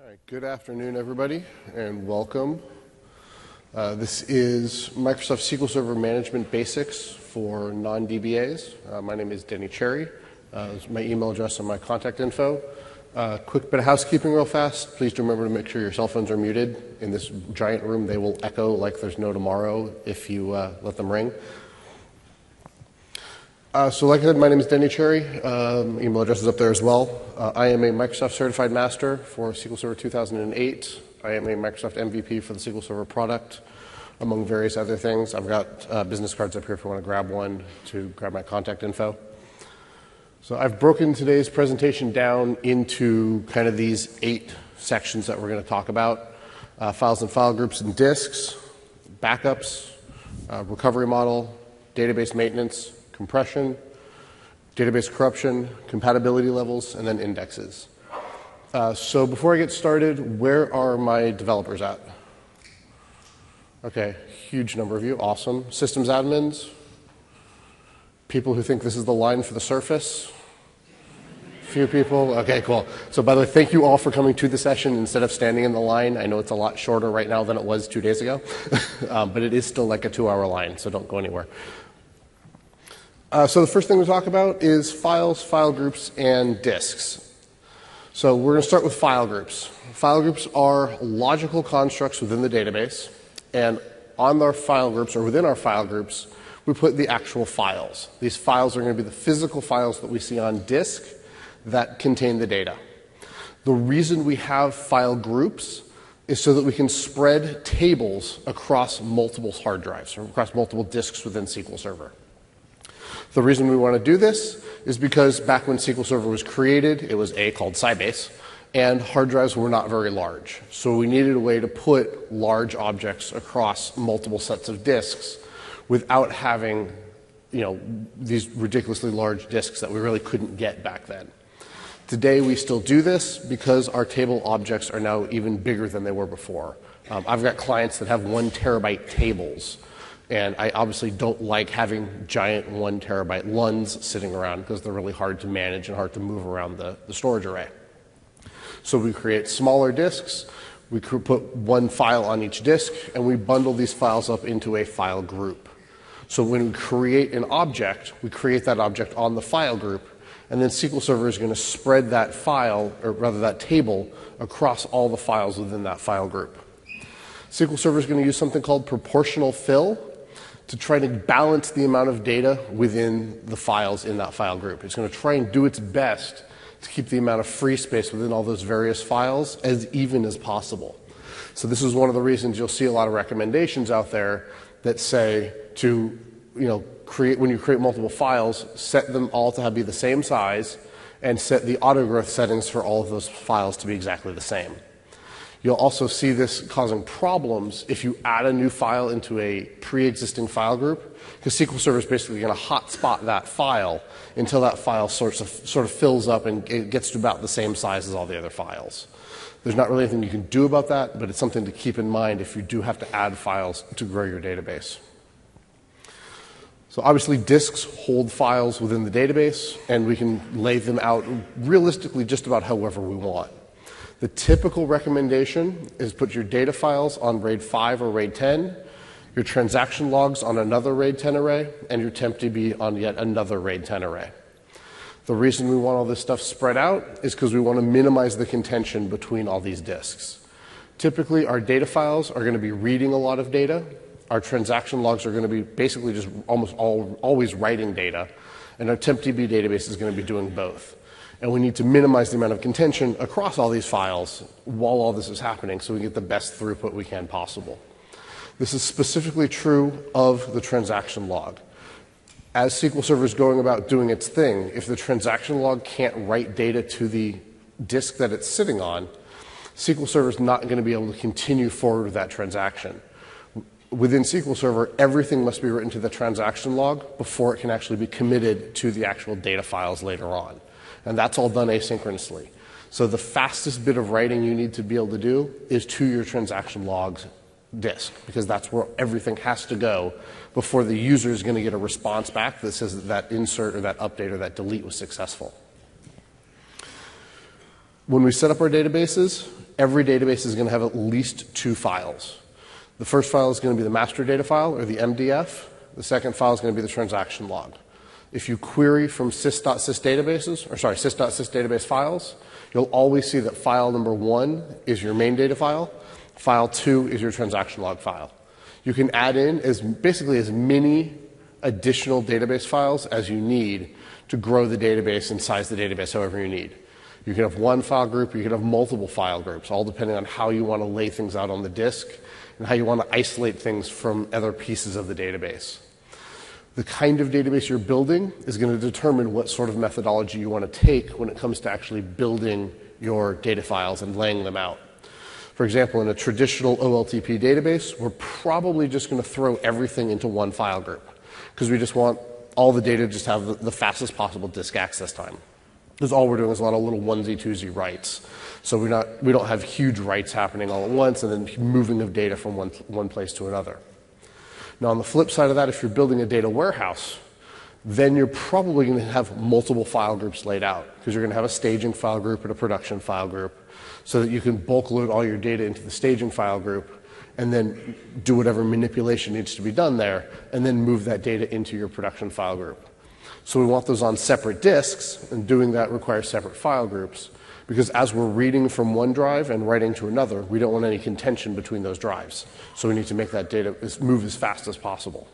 All right, good afternoon, everybody, and welcome. This is Microsoft SQL Server Management Basics for non-DBAs. My name is Denny Cherry. This is my email address and my contact info. Quick bit of housekeeping real fast. Please do remember to make sure your cell phones are muted. In this giant room, they will echo like there's no tomorrow if you let them ring. So like I said, my name is Denny Cherry. Email address is up there as well. I am a Microsoft Certified Master for SQL Server 2008. I am a Microsoft MVP for the SQL Server product, among various other things. I've got business cards up here if you want to grab one to grab my contact info. So I've broken today's presentation down into kind of these 8 sections that we're going to talk about. Files and file groups and disks, backups, recovery model, database maintenance, compression, database corruption, compatibility levels, and then indexes. So before I get started, where are my developers at? Okay, huge number of you, awesome. Systems admins, people who think this is the line for the Surface. Few people, okay, cool. So by the way, thank you all for coming to the session instead of standing in the line. I know it's a lot shorter right now than it was 2 days ago, but it is still like a 2-hour line, so don't go anywhere. So the first thing we talk about is files, file groups, and disks. So we're going to start with file groups. File groups are logical constructs within the database, and on our file groups, or within our file groups, we put the actual files. These files are going to be the physical files that we see on disk that contain the data. The reason we have file groups is so that we can spread tables across multiple hard drives, or across multiple disks within SQL Server. The reason we want to do this is because back when SQL Server was created, it was called Sybase, and hard drives were not very large. So we needed a way to put large objects across multiple sets of disks without having, these ridiculously large disks that we really couldn't get back then. Today we still do this because our table objects are now even bigger than they were before. I've got clients that have 1 terabyte tables. And I obviously don't like having giant 1 terabyte LUNs sitting around because they're really hard to manage and hard to move around the storage array. So we create smaller disks, we put 1 file on each disk, and we bundle these files up into a file group. So when we create an object, we create that object on the file group, and then SQL Server is going to spread that file, or rather that table, across all the files within that file group. SQL Server is going to use something called proportional fill to try to balance the amount of data within the files in that file group. It's going to try and do its best to keep the amount of free space within all those various files as even as possible. So this is one of the reasons you'll see a lot of recommendations out there that say to, when you create multiple files, set them all to be the same size and set the autogrowth settings for all of those files to be exactly the same. You'll also see this causing problems if you add a new file into a pre-existing file group, because SQL Server is basically going to hotspot that file until that file sort of fills up and it gets to about the same size as all the other files. There's not really anything you can do about that, but it's something to keep in mind if you do have to add files to grow your database. So obviously disks hold files within the database, and we can lay them out realistically just about however we want. The typical recommendation is put your data files on RAID 5 or RAID 10, your transaction logs on another RAID 10 array, and your tempdb on yet another RAID 10 array. The reason we want all this stuff spread out is because we want to minimize the contention between all these disks. Typically, our data files are going to be reading a lot of data. Our transaction logs are going to be basically just always writing data, and our tempdb database is going to be doing both. And we need to minimize the amount of contention across all these files while all this is happening so we get the best throughput we can possible. This is specifically true of the transaction log. As SQL Server is going about doing its thing, if the transaction log can't write data to the disk that it's sitting on, SQL Server is not going to be able to continue forward with that transaction. Within SQL Server, everything must be written to the transaction log before it can actually be committed to the actual data files later on. And that's all done asynchronously. So the fastest bit of writing you need to be able to do is to your transaction logs disk, because that's where everything has to go before the user is going to get a response back that says that that insert or that update or that delete was successful. When we set up our databases, every database is going to have at least two files. The first file is going to be the master data file, or the MDF. The second file is going to be the transaction log. If you query from sys.sys databases, or sorry, sys.sys database files, you'll always see that file number 1 is your main data file, file 2 is your transaction log file. You can add in basically as many additional database files as you need to grow the database and size the database however you need. You can have one file group, you can have multiple file groups, all depending on how you want to lay things out on the disk and how you want to isolate things from other pieces of the database. The kind of database you're building is going to determine what sort of methodology you want to take when it comes to actually building your data files and laying them out. For example, in a traditional OLTP database, we're probably just going to throw everything into one file group because we just want all the data to just have the fastest possible disk access time. Because all we're doing is a lot of little onesie, twosie writes. So we don't have huge writes happening all at once and then moving of data from one place to another. Now, on the flip side of that, if you're building a data warehouse, then you're probably going to have multiple file groups laid out because you're going to have a staging file group and a production file group so that you can bulk load all your data into the staging file group and then do whatever manipulation needs to be done there and then move that data into your production file group. So we want those on separate disks, and doing that requires separate file groups because as we're reading from one drive and writing to another, we don't want any contention between those drives. So we need to make that data move as fast as possible.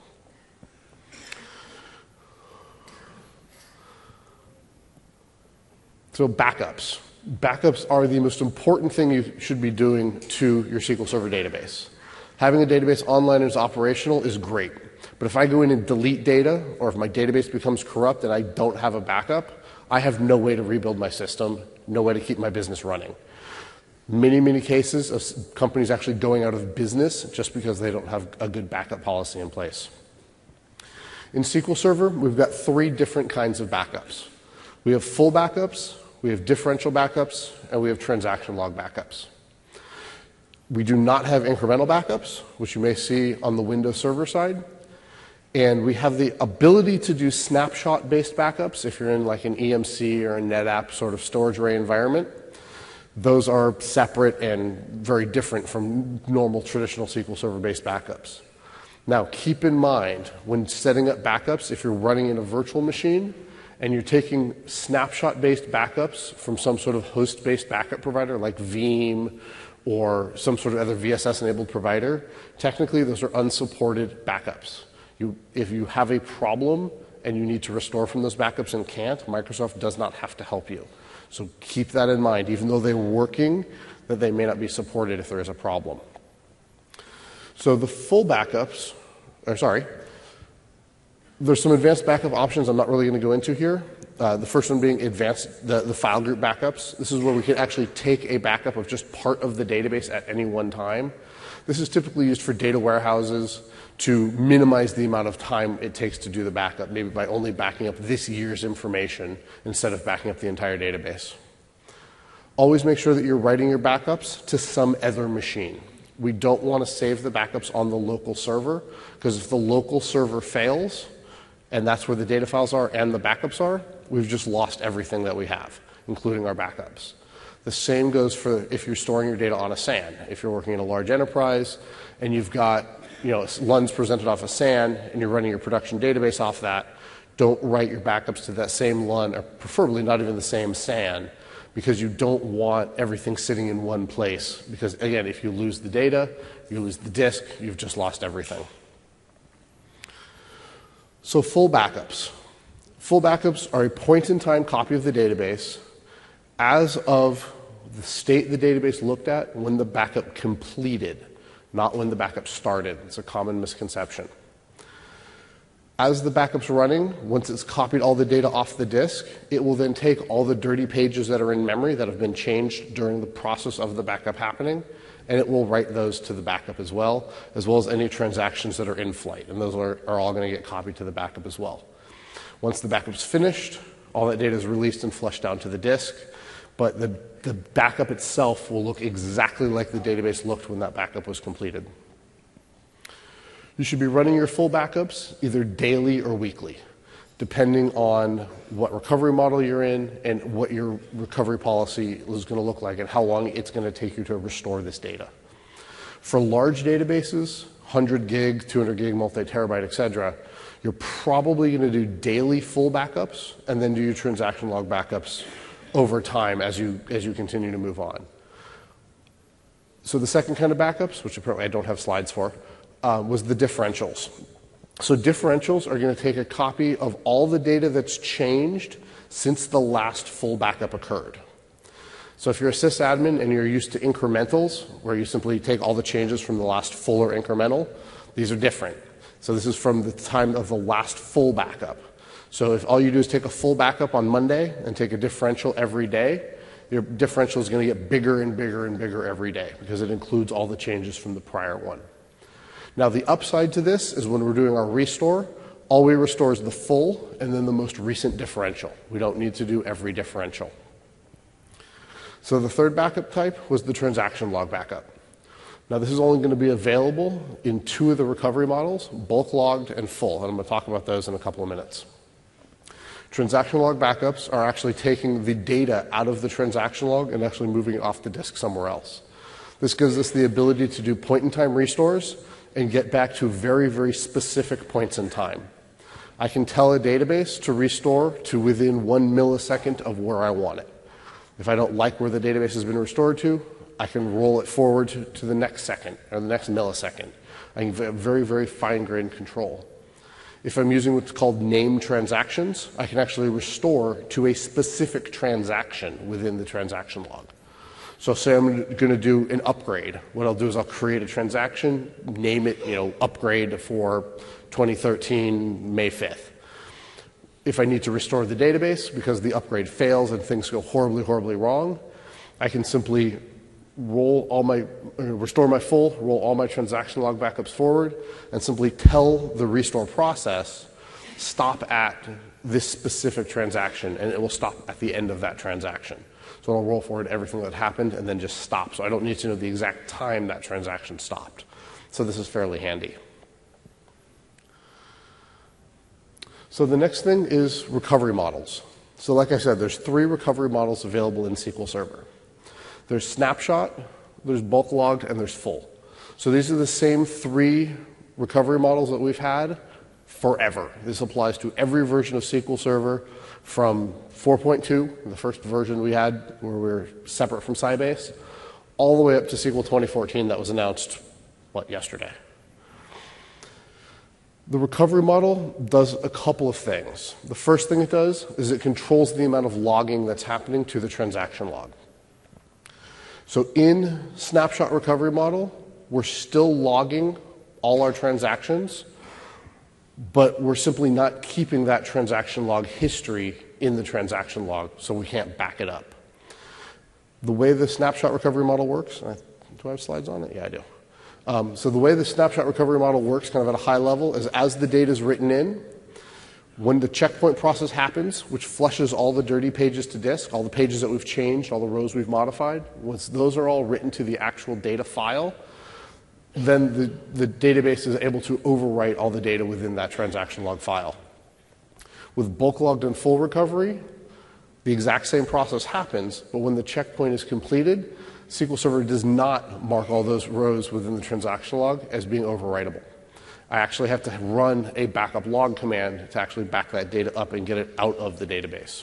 So backups. Backups are the most important thing you should be doing to your SQL Server database. Having a database online and is operational is great. But if I go in and delete data, or if my database becomes corrupt and I don't have a backup, I have no way to rebuild my system, no way to keep my business running. Many cases of companies actually going out of business just because they don't have a good backup policy in place. In SQL Server, we've got 3 different kinds of backups. We have full backups, we have differential backups, and we have transaction log backups. We do not have incremental backups, which you may see on the Windows Server side. And we have the ability to do snapshot-based backups if you're in like an EMC or a NetApp sort of storage array environment. Those are separate and very different from normal traditional SQL Server-based backups. Now, keep in mind, when setting up backups, if you're running in a virtual machine and you're taking snapshot-based backups from some sort of host-based backup provider like Veeam or some sort of other VSS-enabled provider, technically those are unsupported backups. If you have a problem and you need to restore from those backups and can't, Microsoft does not have to help you. So keep that in mind, even though they're working, that they may not be supported if there is a problem. So the full backups, there's some advanced backup options I'm not really going to go into here. The first one being advanced, the file group backups. This is where we can actually take a backup of just part of the database at any one time. This is typically used for data warehouses to minimize the amount of time it takes to do the backup, maybe by only backing up this year's information instead of backing up the entire database. Always make sure that you're writing your backups to some other machine. We don't want to save the backups on the local server, because if the local server fails, and that's where the data files are and the backups are, we've just lost everything that we have, including our backups. The same goes for if you're storing your data on a SAN. If you're working in a large enterprise and you've got LUNs presented off a SAN and you're running your production database off that, don't write your backups to that same LUN, or preferably not even the same SAN, because you don't want everything sitting in one place. Because again, if you lose the data, you lose the disk, you've just lost everything. So full backups. Full backups are a point-in-time copy of the database as of the state the database looked at when the backup completed, not when the backup started. It's a common misconception. As the backup's running, once it's copied all the data off the disk, it will then take all the dirty pages that are in memory that have been changed during the process of the backup happening, and it will write those to the backup as well as any transactions that are in flight, and those are all going to get copied to the backup as well. Once the backup's finished, all that data is released and flushed down to the disk, but the backup itself will look exactly like the database looked when that backup was completed. You should be running your full backups either daily or weekly. depending on what recovery model you're in and what your recovery policy is going to look like and how long it's going to take you to restore this data. For large databases, 100 gig, 200 gig, multi-terabyte, et cetera, you're probably going to do daily full backups and then do your transaction log backups over time as you continue to move on. So the second kind of backups, which apparently I don't have slides for, was the differentials. So differentials are going to take a copy of all the data that's changed since the last full backup occurred. So if you're a sysadmin and you're used to incrementals, where you simply take all the changes from the last fuller incremental, these are different. So this is from the time of the last full backup. So if all you do is take a full backup on Monday and take a differential every day, your differential is going to get bigger and bigger and bigger every day because it includes all the changes from the prior one. Now, the upside to this is when we're doing our restore, all we restore is the full and then the most recent differential. We don't need to do every differential. So the third backup type was the transaction log backup. Now, this is only going to be available in 2 of the recovery models, bulk logged and full, and I'm going to talk about those in a couple of minutes. Transaction log backups are actually taking the data out of the transaction log and actually moving it off the disk somewhere else. This gives us the ability to do point-in-time restores and get back to very, very specific points in time. I can tell a database to restore to within 1 millisecond of where I want it. If I don't like where the database has been restored to, I can roll it forward to the next second or the next millisecond. I can have very, very fine-grained control. If I'm using what's called named transactions, I can actually restore to a specific transaction within the transaction log. So say I'm going to do an upgrade. What I'll do is I'll create a transaction, name it, upgrade for 2013 May 5th. If I need to restore the database because the upgrade fails and things go horribly, horribly wrong, I can simply restore my full, roll all my transaction log backups forward, and simply tell the restore process, stop at this specific transaction, and it will stop at the end of that transaction. So it'll roll forward everything that happened and then just stop. So I don't need to know the exact time that transaction stopped. So this is fairly handy. So the next thing is recovery models. So like I said, there's 3 recovery models available in SQL Server. There's snapshot, there's bulk logged, and there's full. So these are the same 3 recovery models that we've had forever. This applies to every version of SQL Server from 4.2, the first version we had where we were separate from Sybase, all the way up to SQL 2014 that was announced, yesterday. The recovery model does a couple of things. The first thing it does is it controls the amount of logging that's happening to the transaction log. So in snapshot recovery model, we're still logging all our transactions, but we're simply not keeping that transaction log history in the transaction log, so we can't back it up. The way the snapshot recovery model works, do I have slides on it? Yeah, I do. So the way the snapshot recovery model works kind of at a high level is as the data is written in, when the checkpoint process happens, which flushes all the dirty pages to disk, all the pages that we've changed, all the rows we've modified, once those are all written to the actual data file, then the database is able to overwrite all the data within that transaction log file. With bulk logged and full recovery, the exact same process happens, but when the checkpoint is completed, SQL Server does not mark all those rows within the transaction log as being overwritable. I actually have to run a backup log command to actually back that data up and get it out of the database.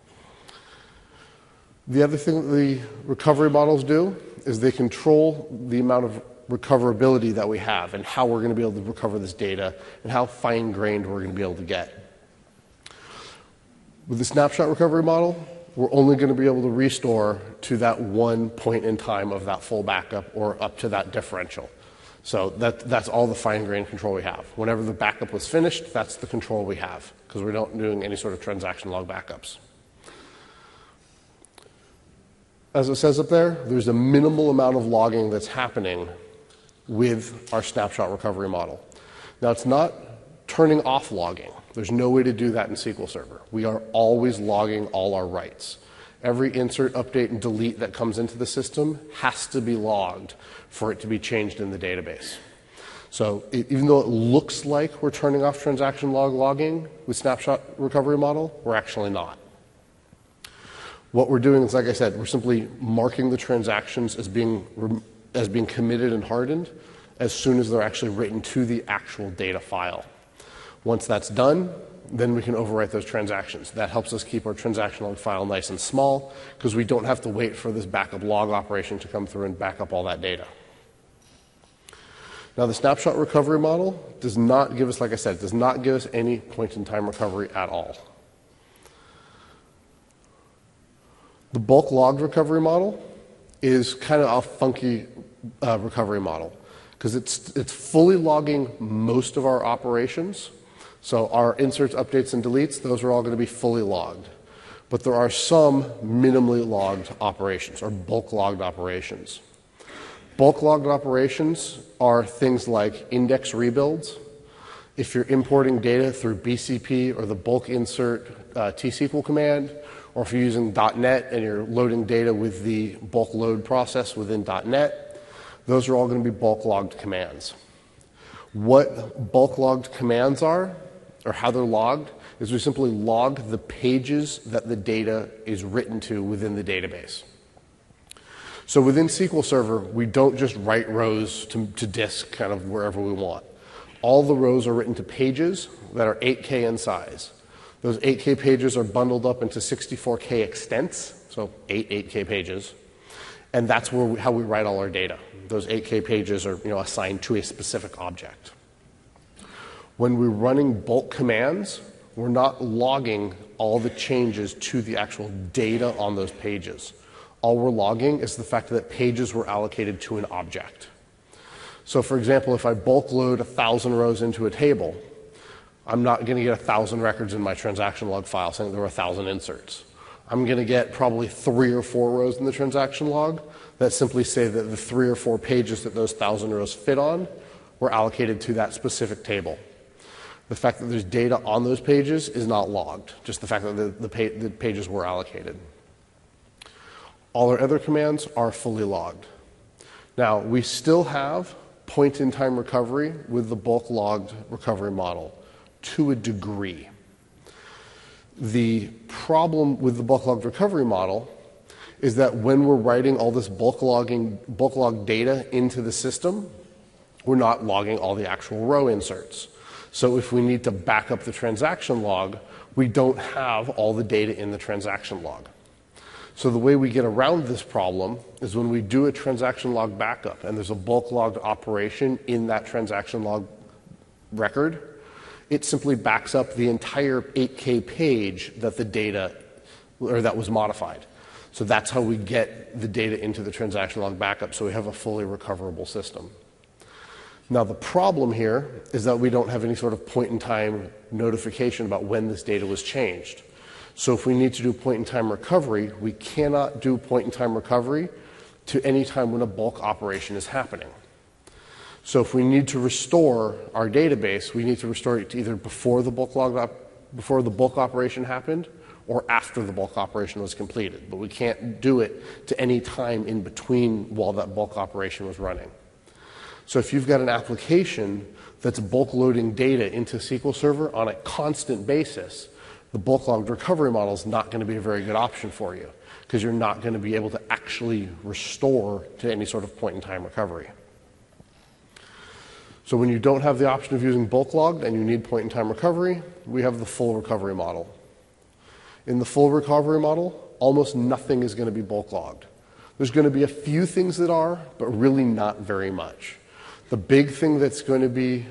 The other thing that the recovery models do is they control the amount of recoverability that we have and how we're going to be able to recover this data and how fine-grained we're going to be able to get. With the snapshot recovery model, we're only going to be able to restore to that one point in time of that full backup or up to that differential. So that's all the fine-grained control we have. Whenever the backup was finished, that's the control we have because we're not doing any sort of transaction log backups. As it says up there, there's a minimal amount of logging that's happening with our snapshot recovery model. Now, it's not turning off logging. There's no way to do that in SQL Server. We are always logging all our writes. Every insert, update, and delete that comes into the system has to be logged for it to be changed in the database. So even though it looks like we're turning off transaction log logging with snapshot recovery model, we're actually not. What we're doing is, like I said, we're simply marking the transactions as being committed and hardened as soon as they're actually written to the actual data file. Once that's done, then we can overwrite those transactions. That helps us keep our transaction log file nice and small because we don't have to wait for this backup log operation to come through and back up all that data. Now, the snapshot recovery model does not give us, like I said, does not give us any point-in-time recovery at all. The bulk logged recovery model is kind of a funky recovery model because it's fully logging most of our operations. So our inserts, updates, and deletes, those are all going to be fully logged. But there are some minimally logged operations or bulk logged operations. Bulk logged operations are things like index rebuilds. If you're importing data through BCP or the bulk insert T-SQL command, or if you're using .NET and you're loading data with the bulk load process within .NET, those are all going to be bulk logged commands. What bulk logged commands are, or how they're logged, is we simply log the pages that the data is written to within the database. So within SQL Server, we don't just write rows to disk kind of wherever we want. All the rows are written to pages that are 8K in size. Those 8K pages are bundled up into 64K extents, so 8K pages. And that's how we write all our data. Those 8K pages are assigned to a specific object. When we're running bulk commands, we're not logging all the changes to the actual data on those pages. All we're logging is the fact that pages were allocated to an object. So for example, if I bulk load 1,000 rows into a table, I'm not going to get 1,000 records in my transaction log file saying there were 1,000 inserts. I'm going to get probably 3 or 4 rows in the transaction log that simply say that the 3 or 4 pages that those 1,000 rows fit on were allocated to that specific table. The fact that there's data on those pages is not logged, just the fact that the pages were allocated. All our other commands are fully logged. Now, we still have point-in-time recovery with the bulk logged recovery model to a degree. The problem with the bulk logged recovery model is that when we're writing all this bulk log data into the system, we're not logging all the actual row inserts. So if we need to back up the transaction log, we don't have all the data in the transaction log. So the way we get around this problem is when we do a transaction log backup and there's a bulk logged operation in that transaction log record, it simply backs up the entire 8K page that the data, or that was modified. So that's how we get the data into the transaction log backup, so we have a fully recoverable system. Now the problem here is that we don't have any sort of point-in-time notification about when this data was changed. So if we need to do point-in-time recovery, we cannot do point-in-time recovery to any time when a bulk operation is happening. So if we need to restore our database, we need to restore it to either before the bulk operation happened or after the bulk operation was completed. But we can't do it to any time in between while that bulk operation was running. So if you've got an application that's bulk loading data into SQL Server on a constant basis, the bulk logged recovery model is not going to be a very good option for you because you're not going to be able to actually restore to any sort of point-in-time recovery. So when you don't have the option of using bulk logged and you need point-in-time recovery, we have the full recovery model. In the full recovery model, almost nothing is going to be bulk logged. There's going to be a few things that are, but really not very much. The big thing that's going to be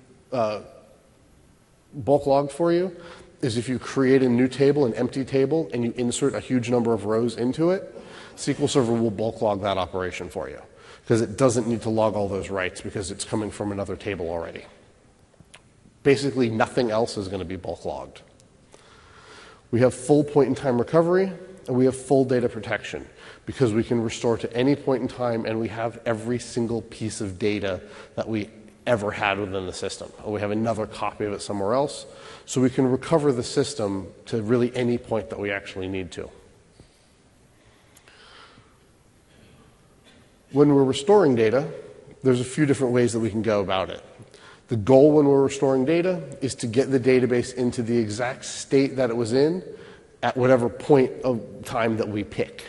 bulk logged for you is if you create a new table, an empty table, and you insert a huge number of rows into it, SQL Server will bulk log that operation for you because it doesn't need to log all those writes because it's coming from another table already. Basically, nothing else is going to be bulk logged. We have full point-in-time recovery, and we have full data protection because we can restore to any point in time, and we have every single piece of data that we ever had within the system. And we have another copy of it somewhere else, so we can recover the system to really any point that we actually need to. When we're restoring data, there's a few different ways that we can go about it. The goal when we're restoring data is to get the database into the exact state that it was in at whatever point of time that we pick.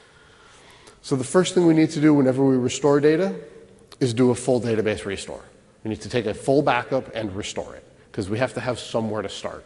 So the first thing we need to do whenever we restore data is do a full database restore. We need to take a full backup and restore it, because we have to have somewhere to start.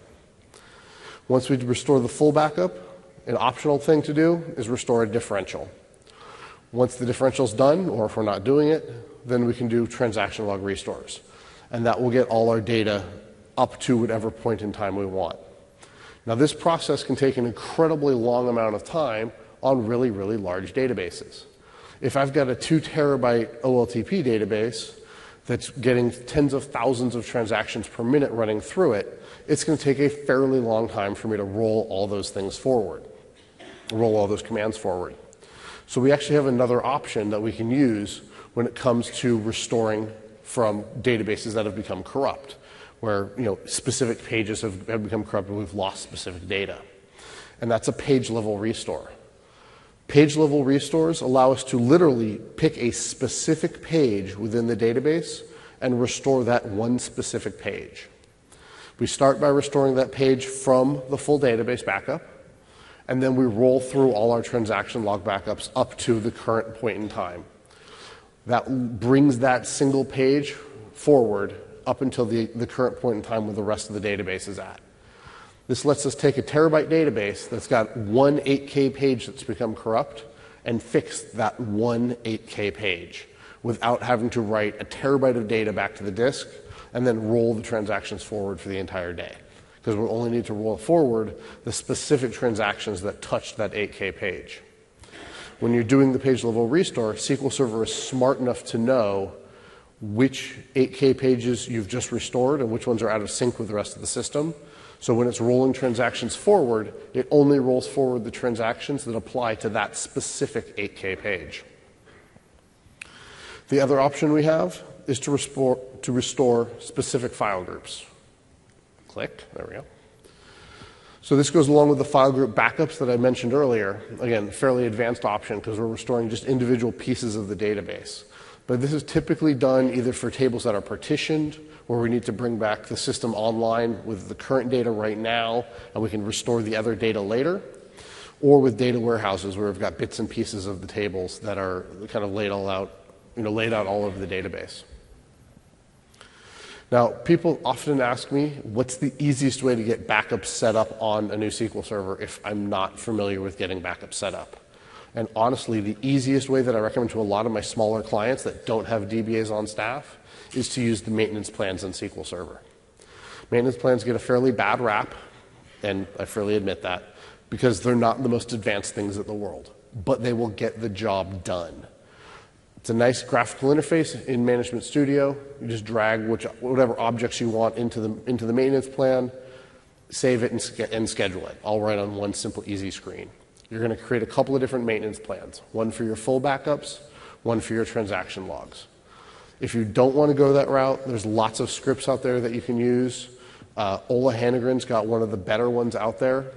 Once we restore the full backup, an optional thing to do is restore a differential. Once the differential is done, or if we're not doing it, then we can do transaction log restores. And that will get all our data up to whatever point in time we want. Now, this process can take an incredibly long amount of time on really, really large databases. If I've got a 2 terabyte OLTP database that's getting tens of thousands of transactions per minute running through it, it's going to take a fairly long time for me to roll all those things forward, roll all those commands forward. So we actually have another option that we can use when it comes to restoring from databases that have become corrupt, where specific pages have become corrupt and we've lost specific data. And that's a page-level restore. Page-level restores allow us to literally pick a specific page within the database and restore that one specific page. We start by restoring that page from the full database backup, and then we roll through all our transaction log backups up to the current point in time. That brings that single page forward up until the current point in time where the rest of the database is at. This lets us take a terabyte database that's got one 8K page that's become corrupt and fix that one 8K page without having to write a terabyte of data back to the disk and then roll the transactions forward for the entire day. Because we'll only need to roll forward the specific transactions that touched that 8K page. When you're doing the page level restore, SQL Server is smart enough to know which 8K pages you've just restored and which ones are out of sync with the rest of the system. So when it's rolling transactions forward, it only rolls forward the transactions that apply to that specific 8K page. The other option we have is to restore specific file groups. Click, there we go. So this goes along with the file group backups that I mentioned earlier. Again, fairly advanced option because we're restoring just individual pieces of the database. But this is typically done either for tables that are partitioned, where we need to bring back the system online with the current data right now, and we can restore the other data later, or with data warehouses where we've got bits and pieces of the tables that are kind of laid all out, laid out all over the database. Now, people often ask me, what's the easiest way to get backups set up on a new SQL Server if I'm not familiar with getting backups set up? And honestly, the easiest way that I recommend to a lot of my smaller clients that don't have DBAs on staff is to use the maintenance plans in SQL Server. Maintenance plans get a fairly bad rap, and I fairly admit that, because they're not the most advanced things in the world, but they will get the job done. It's a nice graphical interface in Management Studio. You just drag whatever objects you want into the maintenance plan, save it, and schedule it, all right on one simple, easy screen. You're going to create a couple of different maintenance plans, one for your full backups, one for your transaction logs. If you don't want to go that route, there's lots of scripts out there that you can use. Ola Hannegren's got one of the better ones out there,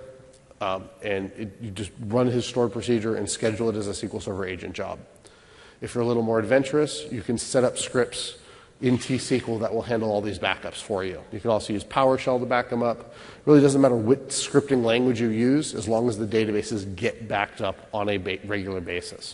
you just run his stored procedure and schedule it as a SQL Server agent job. If you're a little more adventurous, you can set up scripts in T-SQL that will handle all these backups for you. You can also use PowerShell to back them up. It really doesn't matter what scripting language you use as long as the databases get backed up on a regular basis.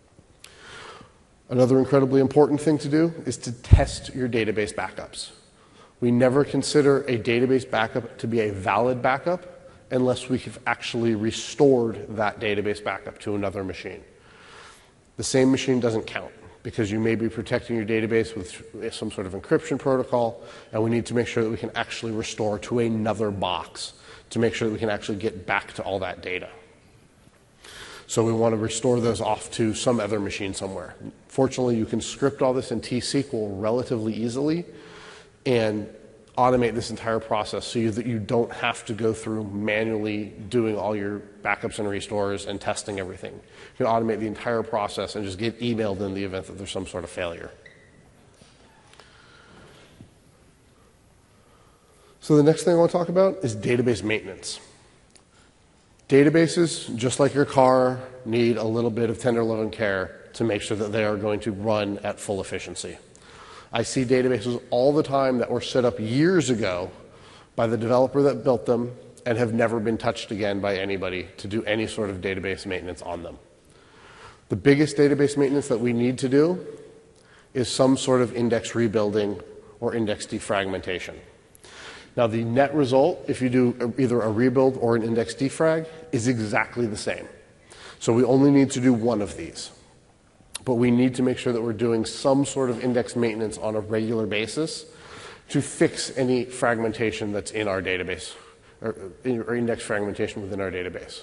Another incredibly important thing to do is to test your database backups. We never consider a database backup to be a valid backup unless we have actually restored that database backup to another machine. The same machine doesn't count because you may be protecting your database with some sort of encryption protocol, and we need to make sure that we can actually restore to another box to make sure that we can actually get back to all that data. So we want to restore those off to some other machine somewhere. Fortunately, you can script all this in T-SQL relatively easily and automate this entire process so that you don't have to go through manually doing all your backups and restores and testing everything. You can automate the entire process and just get emailed in the event that there's some sort of failure. So the next thing I want to talk about is database maintenance. Databases, just like your car, need a little bit of tender love and care to make sure that they are going to run at full efficiency. I see databases all the time that were set up years ago by the developer that built them and have never been touched again by anybody to do any sort of database maintenance on them. The biggest database maintenance that we need to do is some sort of index rebuilding or index defragmentation. Now, the net result, if you do either a rebuild or an index defrag, is exactly the same. So we only need to do one of these. But we need to make sure that we're doing some sort of index maintenance on a regular basis to fix any fragmentation that's in our database, or index fragmentation within our database.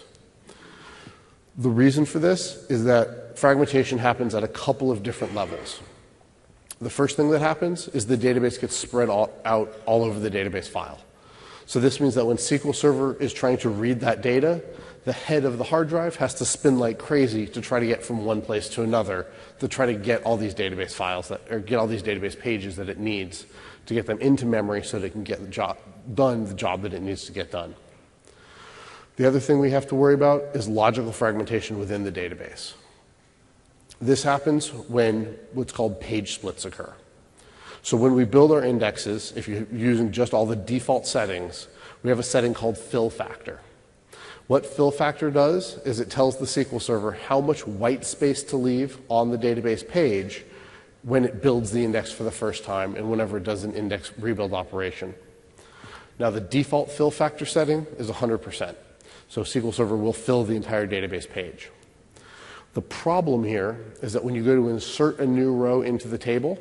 The reason for this is that fragmentation happens at a couple of different levels. The first thing that happens is the database gets spread out all over the database file. So this means that when SQL Server is trying to read that data, the head of the hard drive has to spin like crazy to try to get from one place to another to try to get all these database files or get all these database pages that it needs to get them into memory so that it can get the job that it needs to get done. The other thing we have to worry about is logical fragmentation within the database. This happens when what's called page splits occur. So when we build our indexes, if you're using just all the default settings, we have a setting called fill factor. What fill factor does is it tells the SQL Server how much white space to leave on the database page when it builds the index for the first time and whenever it does an index rebuild operation. Now, the default fill factor setting is 100%. So SQL Server will fill the entire database page. The problem here is that when you go to insert a new row into the table,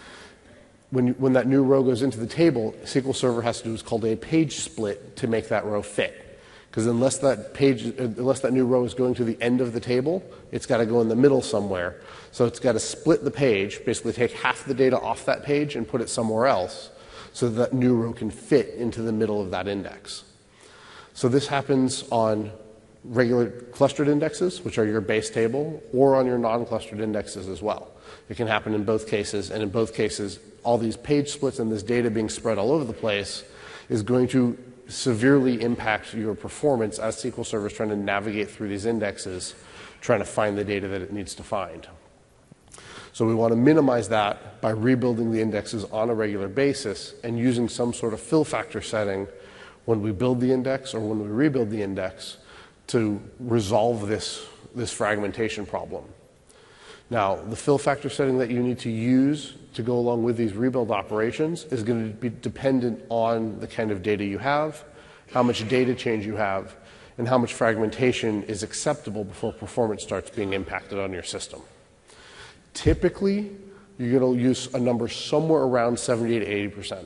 when that new row goes into the table, SQL Server has to do what's called a page split to make that row fit. Because unless that new row is going to the end of the table, it's got to go in the middle somewhere. So it's got to split the page, basically take half the data off that page and put it somewhere else so that new row can fit into the middle of that index. So this happens on regular clustered indexes, which are your base table, or on your non-clustered indexes as well. It can happen in both cases, and in both cases, all these page splits and this data being spread all over the place is going to severely impact your performance as SQL Server is trying to navigate through these indexes, trying to find the data that it needs to find. So we want to minimize that by rebuilding the indexes on a regular basis and using some sort of fill factor setting when we build the index or when we rebuild the index to resolve this fragmentation problem. Now, the fill factor setting that you need to use to go along with these rebuild operations is going to be dependent on the kind of data you have, how much data change you have, and how much fragmentation is acceptable before performance starts being impacted on your system. Typically, you're going to use a number somewhere around 70 to 80%.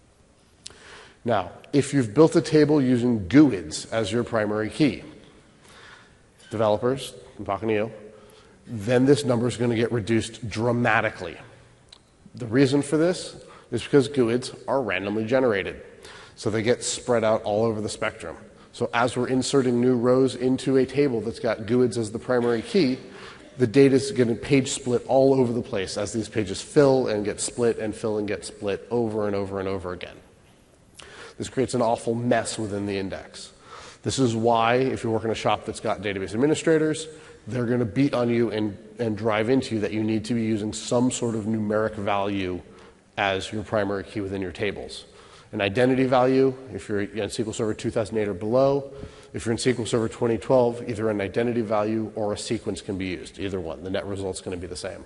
Now, if you've built a table using GUIDs as your primary key, developers, I'm talking to you, then this number is going to get reduced dramatically. The reason for this is because GUIDs are randomly generated. So they get spread out all over the spectrum. So as we're inserting new rows into a table that's got GUIDs as the primary key, the data is going to page split all over the place as these pages fill and get split and fill and get split over and over and over again. This creates an awful mess within the index. This is why, if you work in a shop that's got database administrators, they're going to beat on you and drive into you that you need to be using some sort of numeric value as your primary key within your tables. An identity value, if you're in SQL Server 2008 or below. If you're in SQL Server 2012, either an identity value or a sequence can be used, either one. The net result's going to be the same.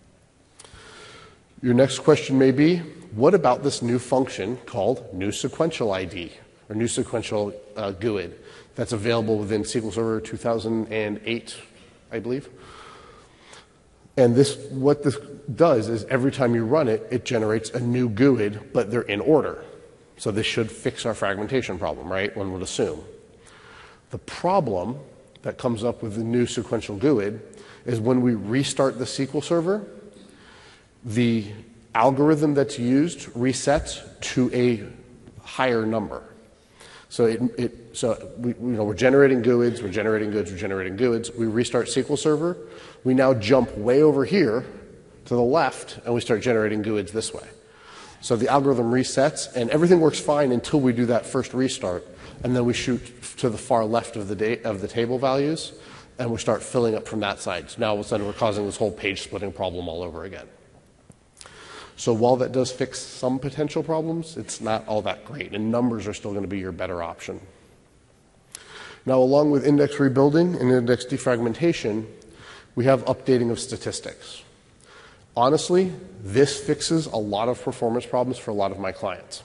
Your next question may be, what about this new function called new sequential ID, or new sequential GUID, that's available within SQL Server 2008, I believe? And what this does is every time you run it, it generates a new GUID, but they're in order. So this should fix our fragmentation problem, right? One would assume. The problem that comes up with the new sequential GUID is when we restart the SQL Server, the algorithm that's used resets to a higher number. So we're generating GUIDs, we're generating GUIDs, we're generating GUIDs. We restart SQL Server. We now jump way over here to the left, and we start generating GUIDs this way. So the algorithm resets, and everything works fine until we do that first restart. and then we shoot to the far left of the table values, and we start filling up from that side. So now all of a sudden we're causing this whole page splitting problem all over again. So while that does fix some potential problems, it's not all that great, and numbers are still going to be your better option. Now, along with index rebuilding and index defragmentation, we have updating of statistics. Honestly, this fixes a lot of performance problems for a lot of my clients.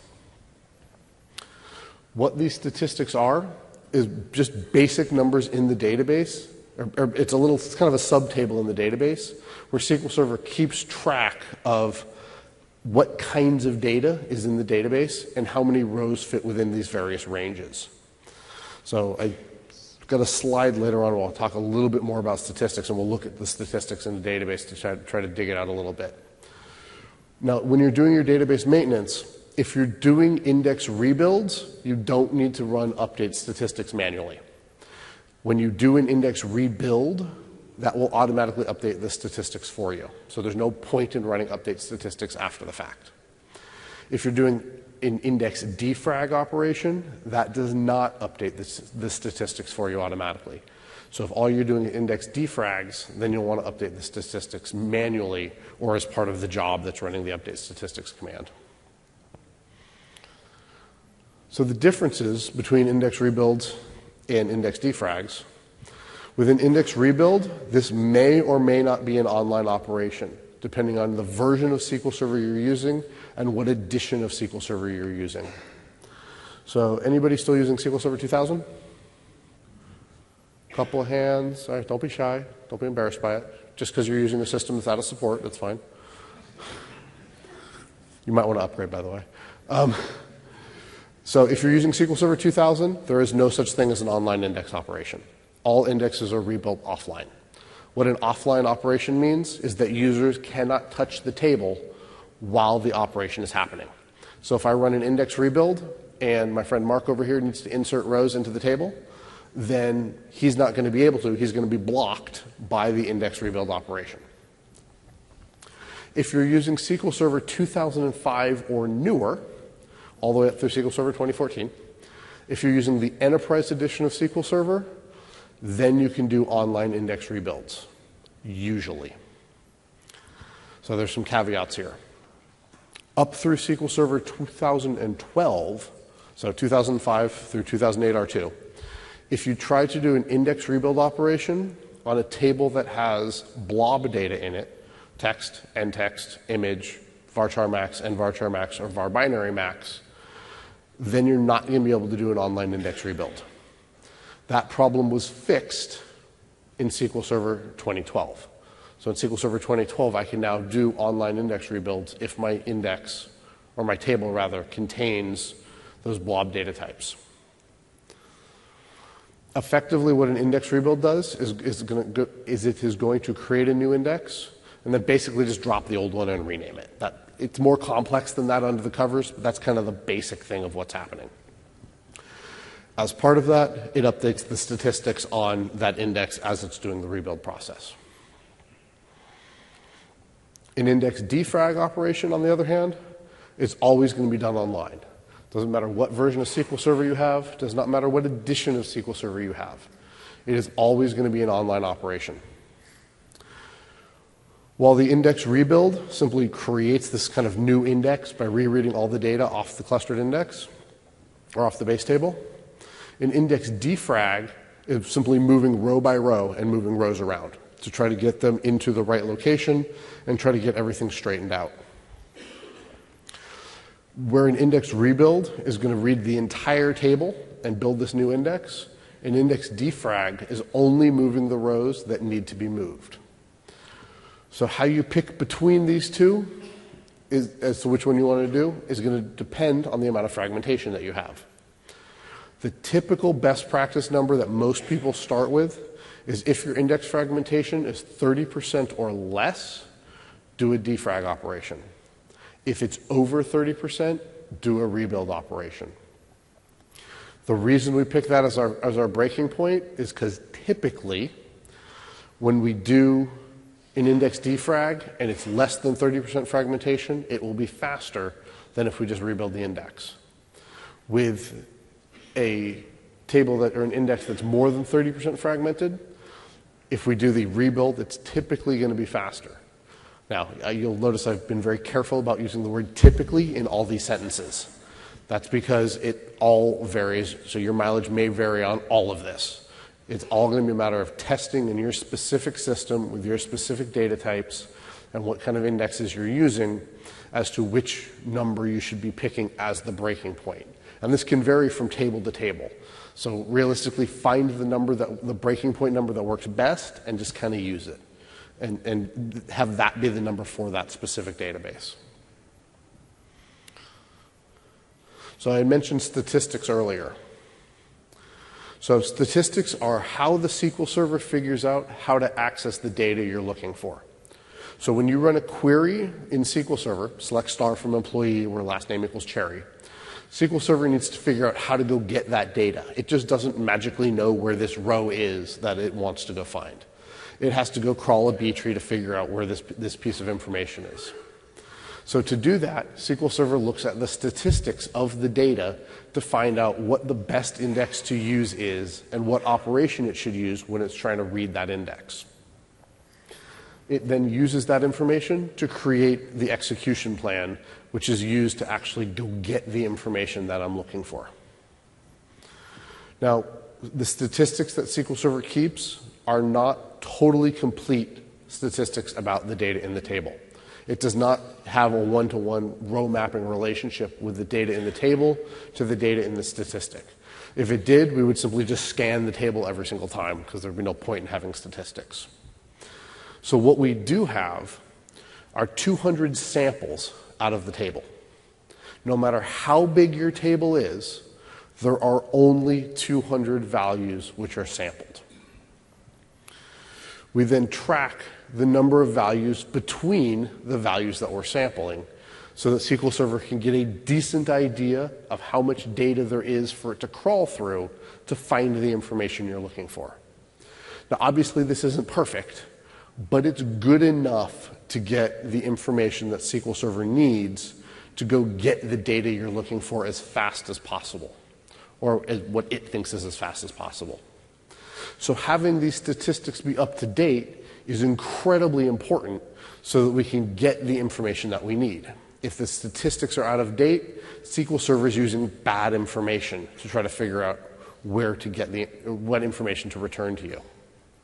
What these statistics are is just basic numbers in the database. It's kind of a subtable in the database where SQL Server keeps track of what kinds of data is in the database and how many rows fit within these various ranges. So I've got a slide later on where I'll talk a little bit more about statistics, and we'll look at the statistics in the database to try to dig it out a little bit. Now, when you're doing your database maintenance, if you're doing index rebuilds, you don't need to run update statistics manually. When you do an index rebuild, that will automatically update the statistics for you. So there's no point in running update statistics after the fact. If you're doing an index defrag operation, that does not update the statistics for you automatically. So if all you're doing is index defrags, then you'll want to update the statistics manually or as part of the job that's running the update statistics command. So the differences between index rebuilds and index defrags. With an index rebuild, this may or may not be an online operation, depending on the version of SQL Server you're using and what edition of SQL Server you're using. So anybody still using SQL Server 2000? Couple of hands. All right, don't be shy. Don't be embarrassed by it. Just because you're using a system that's out of support, that's fine. You might want to upgrade, by the way. So if you're using SQL Server 2000, there is no such thing as an online index operation. All indexes are rebuilt offline. What an offline operation means is that users cannot touch the table while the operation is happening. So if I run an index rebuild and my friend Mark over here needs to insert rows into the table, then he's not going to be able to. He's going to be blocked by the index rebuild operation. If you're using SQL Server 2005 or newer, all the way up through SQL Server 2014, if you're using the Enterprise edition of SQL Server, then you can do online index rebuilds, usually. So there's some caveats here. Up through SQL Server 2012, so 2005 through 2008 R2, if you try to do an index rebuild operation on a table that has blob data in it, text, ntext, image, varchar max, and varchar max, or var binary max, then you're not going to be able to do an online index rebuild. That problem was fixed in SQL Server 2012. So in SQL Server 2012, I can now do online index rebuilds if my index, or my table rather, contains those blob data types. Effectively, what an index rebuild does is it is going to create a new index and then basically just drop the old one and rename it. It's more complex than that under the covers, but that's kind of the basic thing of what's happening. As part of that, it updates the statistics on that index as it's doing the rebuild process. An index defrag operation, on the other hand, is always going to be done online. Doesn't matter what version of SQL Server you have, does not matter what edition of SQL Server you have. It is always going to be an online operation. While the index rebuild simply creates this kind of new index by rereading all the data off the clustered index or off the base table, an index defrag is simply moving row by row and moving rows around to try to get them into the right location and try to get everything straightened out. Where an index rebuild is going to read the entire table and build this new index, an index defrag is only moving the rows that need to be moved. So how you pick between these two as to which one you want to do is going to depend on the amount of fragmentation that you have. The typical best practice number that most people start with is if your index fragmentation is 30% or less, do a defrag operation. If it's over 30%, do a rebuild operation. The reason we pick that as our breaking point is because typically when we do an index defrag and it's less than 30% fragmentation, it will be faster than if we just rebuild the index. With a table that, or an index that's more than 30% fragmented, if we do the rebuild, it's typically going to be faster. Now, you'll notice I've been very careful about using the word typically in all these sentences. That's because it all varies, so your mileage may vary on all of this. It's all going to be a matter of testing in your specific system with your specific data types and what kind of indexes you're using as to which number you should be picking as the breaking point. And this can vary from table to table. So realistically, find the breaking point number that works best and just kind of use it. And have that be the number for that specific database. So I mentioned statistics earlier. So statistics are how the SQL Server figures out how to access the data you're looking for. So when you run a query in SQL Server, select star from employee where last name equals Cherry, SQL Server needs to figure out how to go get that data. It just doesn't magically know where this row is that it wants to go find. It has to go crawl a B tree to figure out where this piece of information is. So to do that, SQL Server looks at the statistics of the data to find out what the best index to use is and what operation it should use when it's trying to read that index. It then uses that information to create the execution plan, which is used to actually go get the information that I'm looking for. Now, the statistics that SQL Server keeps are not totally complete statistics about the data in the table. It does not have a one-to-one row mapping relationship with the data in the table to the data in the statistic. If it did, we would simply just scan the table every single time because there would be no point in having statistics. So what we do have are 200 samples out of the table. No matter how big your table is, there are only 200 values which are sampled. We then track the number of values between the values that we're sampling so that SQL Server can get a decent idea of how much data there is for it to crawl through to find the information you're looking for. Now, obviously, this isn't perfect, but it's good enough to get the information that SQL Server needs to go get the data you're looking for as fast as possible, or as what it thinks is as fast as possible. So having these statistics be up to date is incredibly important so that we can get the information that we need. If the statistics are out of date, SQL Server is using bad information to try to figure out where to get what information to return to you.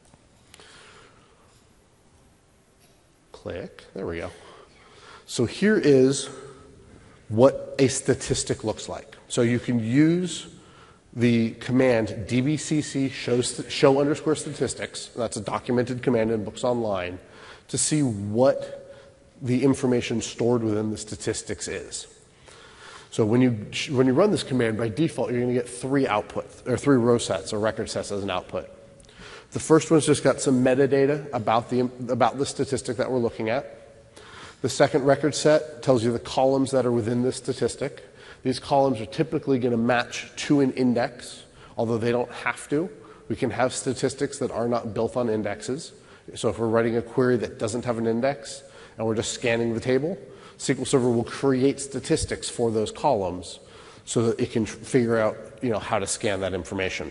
Click. There we go. So here is what a statistic looks like. So you can use the command dbcc show underscore statistics, that's a documented command in Books Online, to see what the information stored within the statistics is. So when you run this command, by default, you're going to get three row sets or record sets as an output. The first one's just got some metadata about the statistic that we're looking at. The second record set tells you the columns that are within this statistic. These columns are typically going to match to an index, although they don't have to. We can have statistics that are not built on indexes. So if we're writing a query that doesn't have an index and we're just scanning the table, SQL Server will create statistics for those columns so that it can figure out, how to scan that information.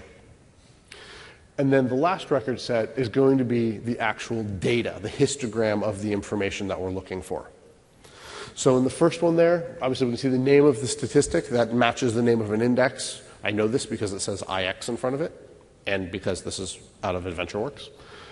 And then the last record set is going to be the actual data, the histogram of the information that we're looking for. So in the first one there, obviously we can see the name of the statistic that matches the name of an index. I know this because it says IX in front of it, and because this is out of AdventureWorks.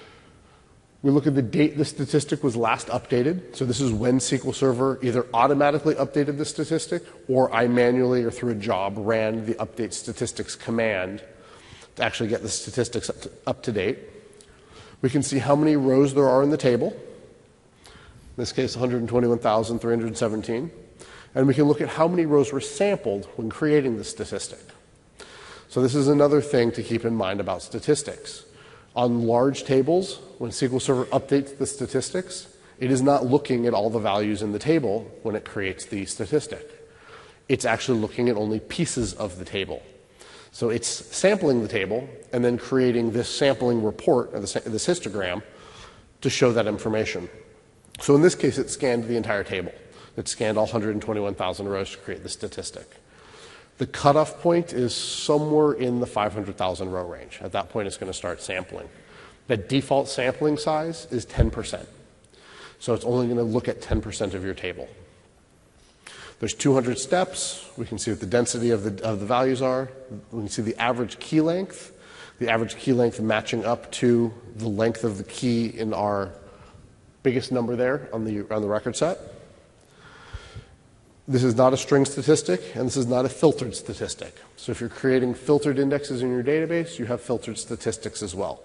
We look at the date the statistic was last updated. So this is when SQL Server either automatically updated the statistic, or I manually or through a job ran the update statistics command to actually get the statistics up to date. We can see how many rows there are in the table. In this case, 121,317. And we can look at how many rows were sampled when creating the statistic. So this is another thing to keep in mind about statistics. On large tables, when SQL Server updates the statistics, it is not looking at all the values in the table when it creates the statistic. It's actually looking at only pieces of the table. So it's sampling the table and then creating this sampling report, or this histogram, to show that information. So in this case, it scanned the entire table. It scanned all 121,000 rows to create the statistic. The cutoff point is somewhere in the 500,000 row range. At that point, it's going to start sampling. The default sampling size is 10%. So it's only going to look at 10% of your table. There's 200 steps. We can see what the density of the values are. We can see the average key length matching up to the length of the key in our biggest number there on the record set. This is not a string statistic, and this is not a filtered statistic. So if you're creating filtered indexes in your database, you have filtered statistics as well.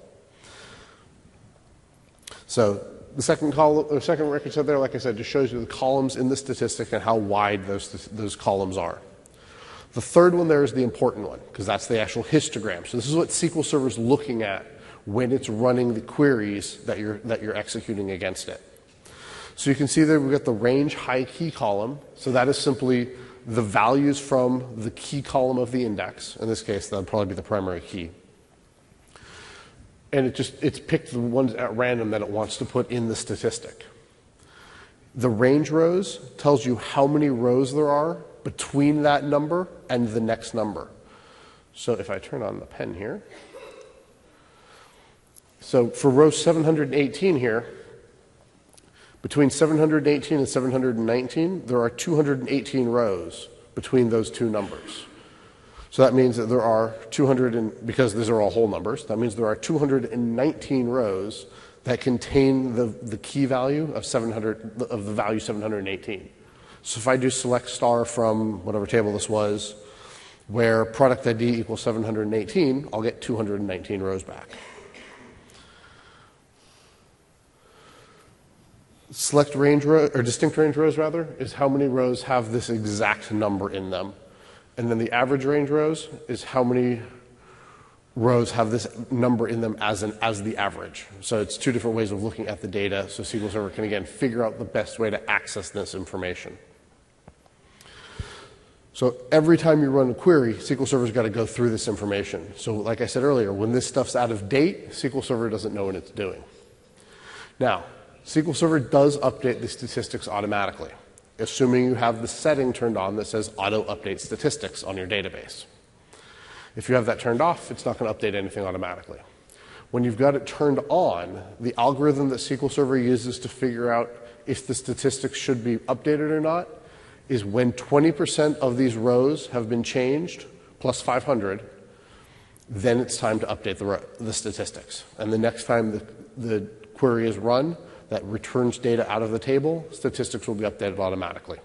So the second record set there, like I said, just shows you the columns in the statistic and how wide those columns are. The third one there is the important one, because that's the actual histogram. So this is what SQL Server is looking at when it's running the queries that you're executing against it. So you can see there we've got the range high key column. So that is simply the values from the key column of the index. In this case, that would probably be the primary key. And it's picked the ones at random that it wants to put in the statistic. The range rows tells you how many rows there are between that number and the next number. So if I turn on the pen here. So for row 718 here, between 718 and 719, there are 218 rows between those two numbers. So that means that there are because these are all whole numbers, that means there are 219 rows that contain the key value of the value 718. So if I do select star from whatever table this was, where product ID equals 718, I'll get 219 rows back. Select range row, or distinct range rows rather, is how many rows have this exact number in them. And then the average range rows is how many rows have this number in them as the average. So it's two different ways of looking at the data, so SQL Server can again figure out the best way to access this information. So every time you run a query, SQL Server's got to go through this information. So like I said earlier, when this stuff's out of date, SQL Server doesn't know what it's doing. Now, SQL Server does update the statistics automatically, assuming you have the setting turned on that says auto update statistics on your database. If you have that turned off, it's not going to update anything automatically. When you've got it turned on, the algorithm that SQL Server uses to figure out if the statistics should be updated or not is when 20% of these rows have been changed, plus 500, then it's time to update the statistics. And the next time the query is run, that returns data out of the table, statistics will be updated automatically.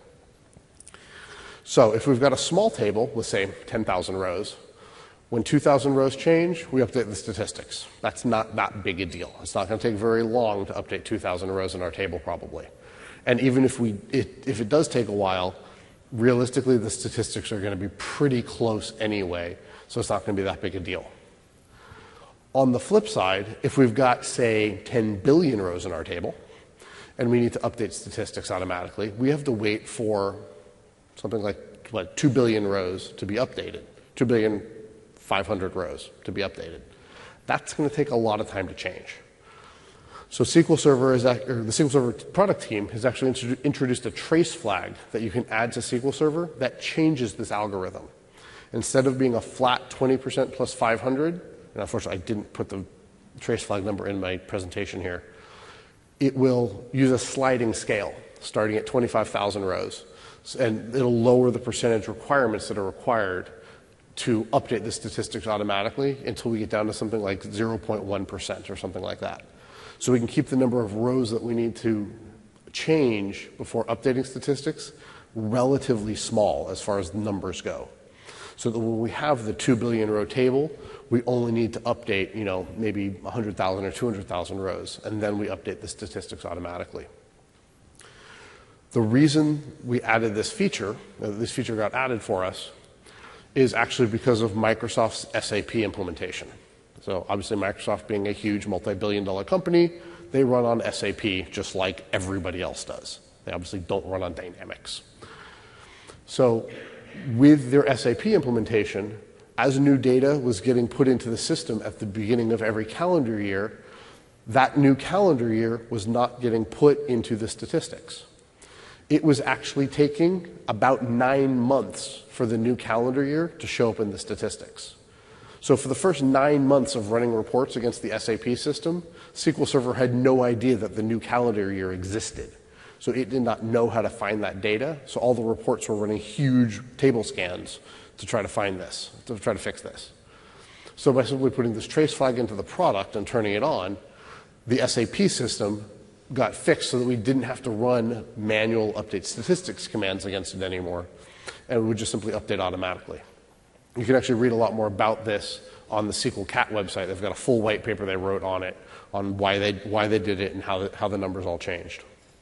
So if we've got a small table with, say, 10,000 rows, when 2,000 rows change, we update the statistics. That's not that big a deal. It's not going to take very long to update 2,000 rows in our table, probably. And even if it does take a while, realistically, the statistics are going to be pretty close anyway, so it's not going to be that big a deal. On the flip side, if we've got, say, 10 billion rows in our table, and we need to update statistics automatically, we have to wait for something like, 2 billion rows to be updated, 2,500,000,000 rows to be updated. That's going to take a lot of time to change. So SQL Server the SQL Server product team has actually introduced a trace flag that you can add to SQL Server that changes this algorithm. Instead of being a flat 20% plus 500, and unfortunately, I didn't put the trace flag number in my presentation here. It will use a sliding scale starting at 25,000 rows. And it'll lower the percentage requirements that are required to update the statistics automatically until we get down to something like 0.1% or something like that. So we can keep the number of rows that we need to change before updating statistics relatively small as far as the numbers go. So that when we have the 2 billion row table, we only need to update, maybe 100,000 or 200,000 rows, and then we update the statistics automatically. The reason we added this feature got added for us, is actually because of Microsoft's SAP implementation. So obviously Microsoft being a huge multi-billion-dollar company, they run on SAP just like everybody else does. They obviously don't run on Dynamics. So with their SAP implementation, as new data was getting put into the system at the beginning of every calendar year, that new calendar year was not getting put into the statistics. It was actually taking about 9 months for the new calendar year to show up in the statistics. So for the first 9 months of running reports against the SAP system, SQL Server had no idea that the new calendar year existed. So it did not know how to find that data. So all the reports were running huge table scans to try to find this, to try to fix this. So by simply putting this trace flag into the product and turning it on, the SAP system got fixed so that we didn't have to run manual update statistics commands against it anymore, and it would just simply update automatically. You can actually read a lot more about this on the SQL Cat website. They've got a full white paper they wrote on it, on why they did it and how the numbers all changed.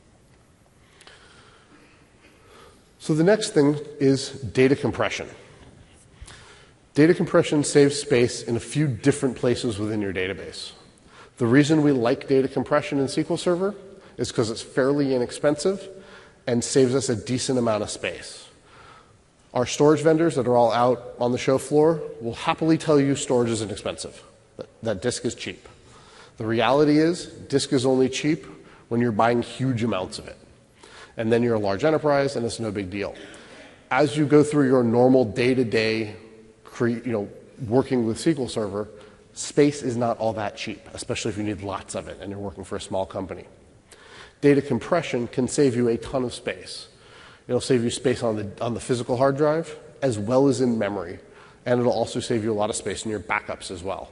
So the next thing is data compression. Data compression saves space in a few different places within your database. The reason we like data compression in SQL Server is because it's fairly inexpensive and saves us a decent amount of space. Our storage vendors that are all out on the show floor will happily tell you storage isn't expensive, that disk is cheap. The reality is disk is only cheap when you're buying huge amounts of it. And then you're a large enterprise and it's no big deal. As you go through your normal day-to-day working with SQL Server, space is not all that cheap, especially if you need lots of it and you're working for a small company. Data compression can save you a ton of space. It'll save you space on the physical hard drive as well as in memory, and it'll also save you a lot of space in your backups as well.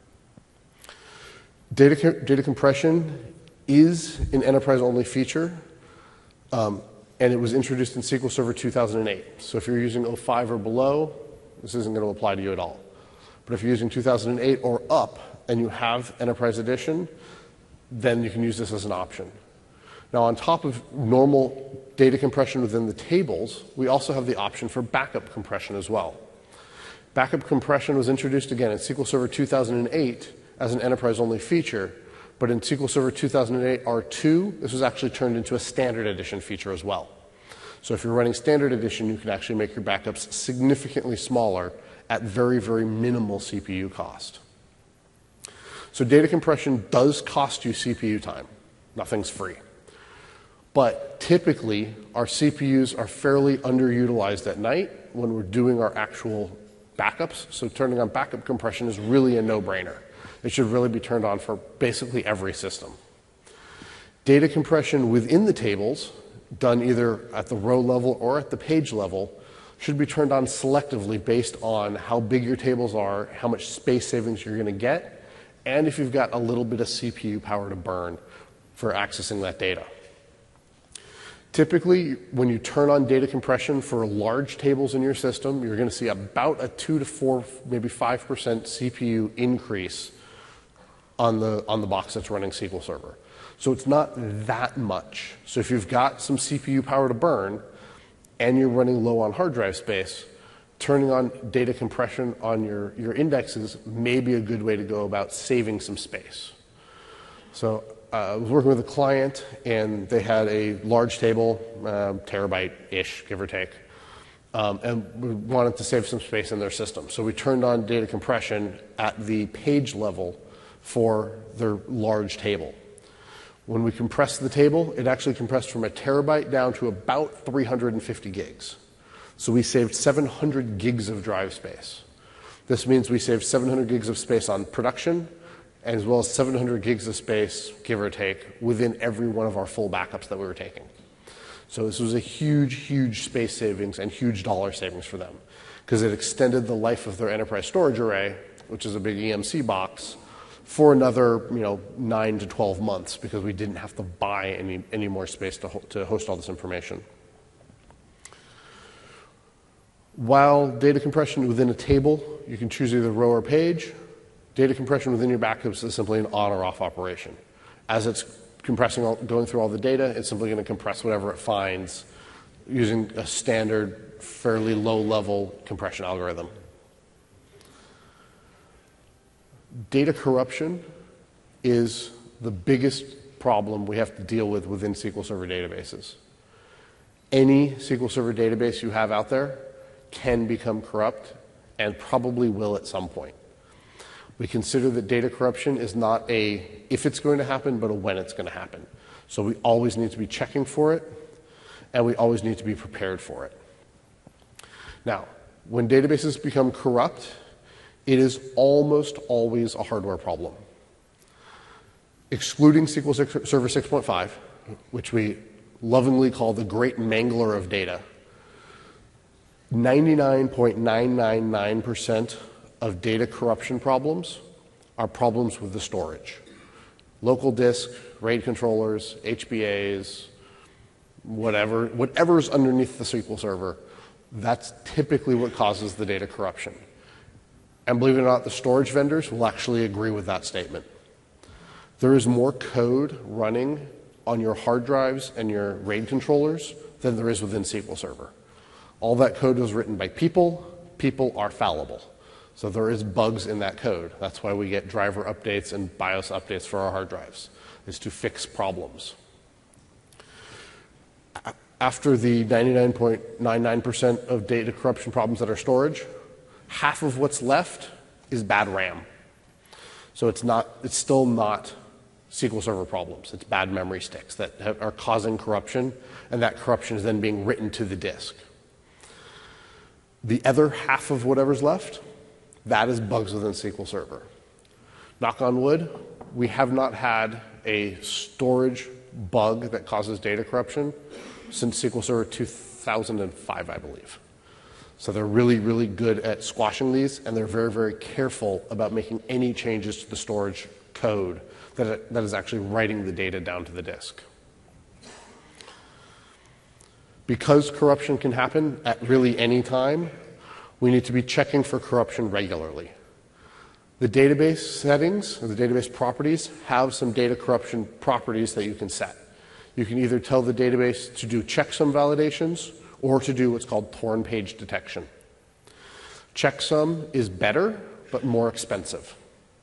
Data compression is an enterprise-only feature, and it was introduced in SQL Server 2008. So if you're using 05 or below, this isn't going to apply to you at all. But if you're using 2008 or up and you have Enterprise Edition, then you can use this as an option. Now, on top of normal data compression within the tables, we also have the option for backup compression as well. Backup compression was introduced again in SQL Server 2008 as an enterprise-only feature, but in SQL Server 2008 R2, this was actually turned into a standard edition feature as well. So if you're running standard edition, you can actually make your backups significantly smaller at very, very minimal CPU cost. So data compression does cost you CPU time. Nothing's free. But typically, our CPUs are fairly underutilized at night when we're doing our actual backups. So turning on backup compression is really a no-brainer. It should really be turned on for basically every system. Data compression within the tables, done either at the row level or at the page level, should be turned on selectively based on how big your tables are, how much space savings you're going to get, and if you've got a little bit of CPU power to burn for accessing that data. Typically, when you turn on data compression for large tables in your system, you're going to see about a 2 to 4, maybe 5% CPU increase on the box that's running SQL Server. So it's not that much. So if you've got some CPU power to burn and you're running low on hard drive space, turning on data compression on your indexes may be a good way to go about saving some space. So I was working with a client, and they had a large table, terabyte-ish, give or take, and we wanted to save some space in their system. So we turned on data compression at the page level for their large table. When we compressed the table, it actually compressed from a terabyte down to about 350 gigs. So we saved 700 gigs of drive space. This means we saved 700 gigs of space on production, as well as 700 gigs of space, give or take, within every one of our full backups that we were taking. So this was a huge, huge space savings and huge dollar savings for them, because it extended the life of their enterprise storage array, which is a big EMC box, for another 9 to 12 months, because we didn't have to buy any more space to host all this information. While data compression within a table, you can choose either row or page. Data compression within your backups is simply an on or off operation. As it's compressing, going through all the data, it's simply going to compress whatever it finds using a standard, fairly low-level compression algorithm. Data corruption is the biggest problem we have to deal with within SQL Server databases. Any SQL Server database you have out there can become corrupt and probably will at some point. We consider that data corruption is not a if it's going to happen, but a when it's going to happen. So we always need to be checking for it. and we always need to be prepared for it. Now, when databases become corrupt, it is almost always a hardware problem. Excluding SQL Server 6.5, which we lovingly call the great mangler of data, 99.999% of data corruption problems are problems with the storage. Local disk, RAID controllers, HBAs, whatever's underneath the SQL Server, that's typically what causes the data corruption. And believe it or not, the storage vendors will actually agree with that statement. There is more code running on your hard drives and your RAID controllers than there is within SQL Server. All that code was written by people. People are fallible. So there is bugs in that code. That's why we get driver updates and BIOS updates for our hard drives, is to fix problems. After the 99.99% of data corruption problems that are storage, half of what's left is bad RAM. So it's still not SQL Server problems. It's bad memory sticks that are causing corruption, and that corruption is then being written to the disk. The other half of whatever's left, that is bugs within SQL Server. Knock on wood, we have not had a storage bug that causes data corruption since SQL Server 2005, I believe. So they're really, really good at squashing these, and they're very, very careful about making any changes to the storage code that is actually writing the data down to the disk. Because corruption can happen at really any time, we need to be checking for corruption regularly. The database settings, or the database properties, have some data corruption properties that you can set. You can either tell the database to do checksum validations or to do what's called torn page detection. Checksum is better, but more expensive.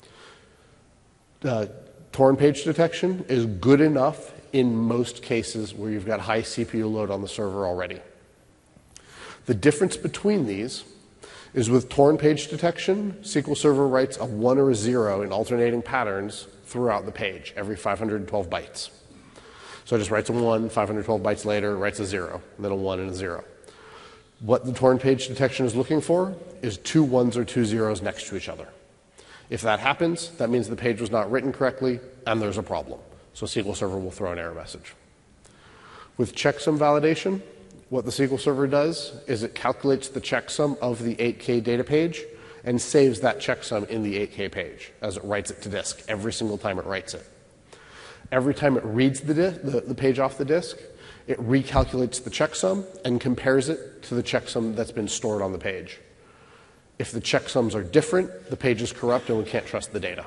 Torn page detection is good enough in most cases where you've got high CPU load on the server already. The difference between these is with torn page detection, SQL Server writes a 1 or a 0 in alternating patterns throughout the page, every 512 bytes. So it just writes a 1, 512 bytes later, writes a 0, and then a 1 and a 0. What the torn page detection is looking for is 2 1s or 2 0s next to each other. If that happens, that means the page was not written correctly, and there's a problem. So SQL Server will throw an error message. With checksum validation, what the SQL Server does is it calculates the checksum of the 8K data page and saves that checksum in the 8K page as it writes it to disk every single time it writes it. Every time it reads the page off the disk, it recalculates the checksum and compares it to the checksum that's been stored on the page. If the checksums are different, the page is corrupt and we can't trust the data.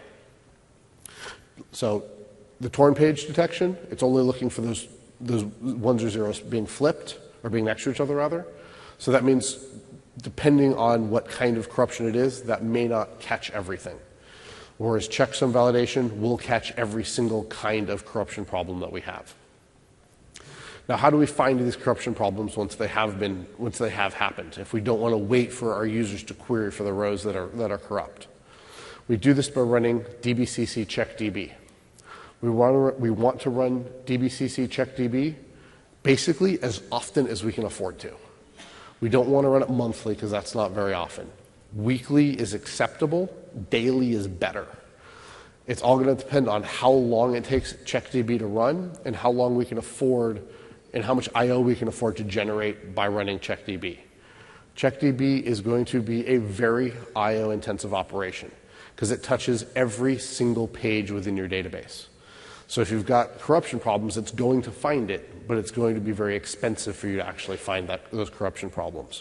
So the torn page detection, it's only looking for those 1s or 0s being flipped, or being next to each other rather. So that means depending on what kind of corruption it is, that may not catch everything. Whereas checksum validation will catch every single kind of corruption problem that we have. Now, how do we find these corruption problems once they have happened, if we don't want to wait for our users to query for the rows that are corrupt? We do this by running dbcc checkdb. We want to run dbcc checkdb basically as often as we can afford to. We don't want to run it monthly because that's not very often. Weekly is acceptable. Daily is better. It's all going to depend on how long it takes checkdb to run and how long we can afford and how much I/O we can afford to generate by running checkdb. Checkdb is going to be a very I/O intensive operation because it touches every single page within your database. So if you've got corruption problems, it's going to find it, but it's going to be very expensive for you to actually find those corruption problems.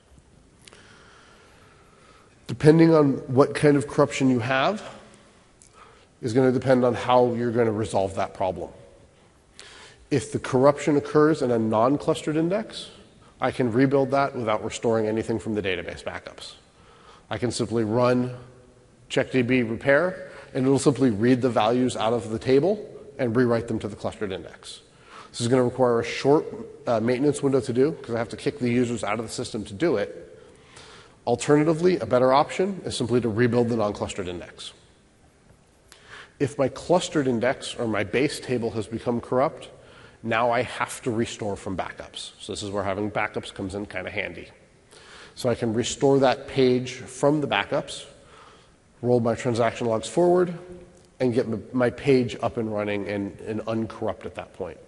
Depending on what kind of corruption you have is going to depend on how you're going to resolve that problem. If the corruption occurs in a non-clustered index, I can rebuild that without restoring anything from the database backups. I can simply run checkdb repair, and it'll simply read the values out of the table and rewrite them to the clustered index. This is going to require a short maintenance window to do because I have to kick the users out of the system to do it. Alternatively, a better option is simply to rebuild the non-clustered index. If my clustered index or my base table has become corrupt, Now I have to restore from backups. So this is where having backups comes in kind of handy. So I can restore that page from the backups, roll my transaction logs forward, and get my page up and running and uncorrupt at that point.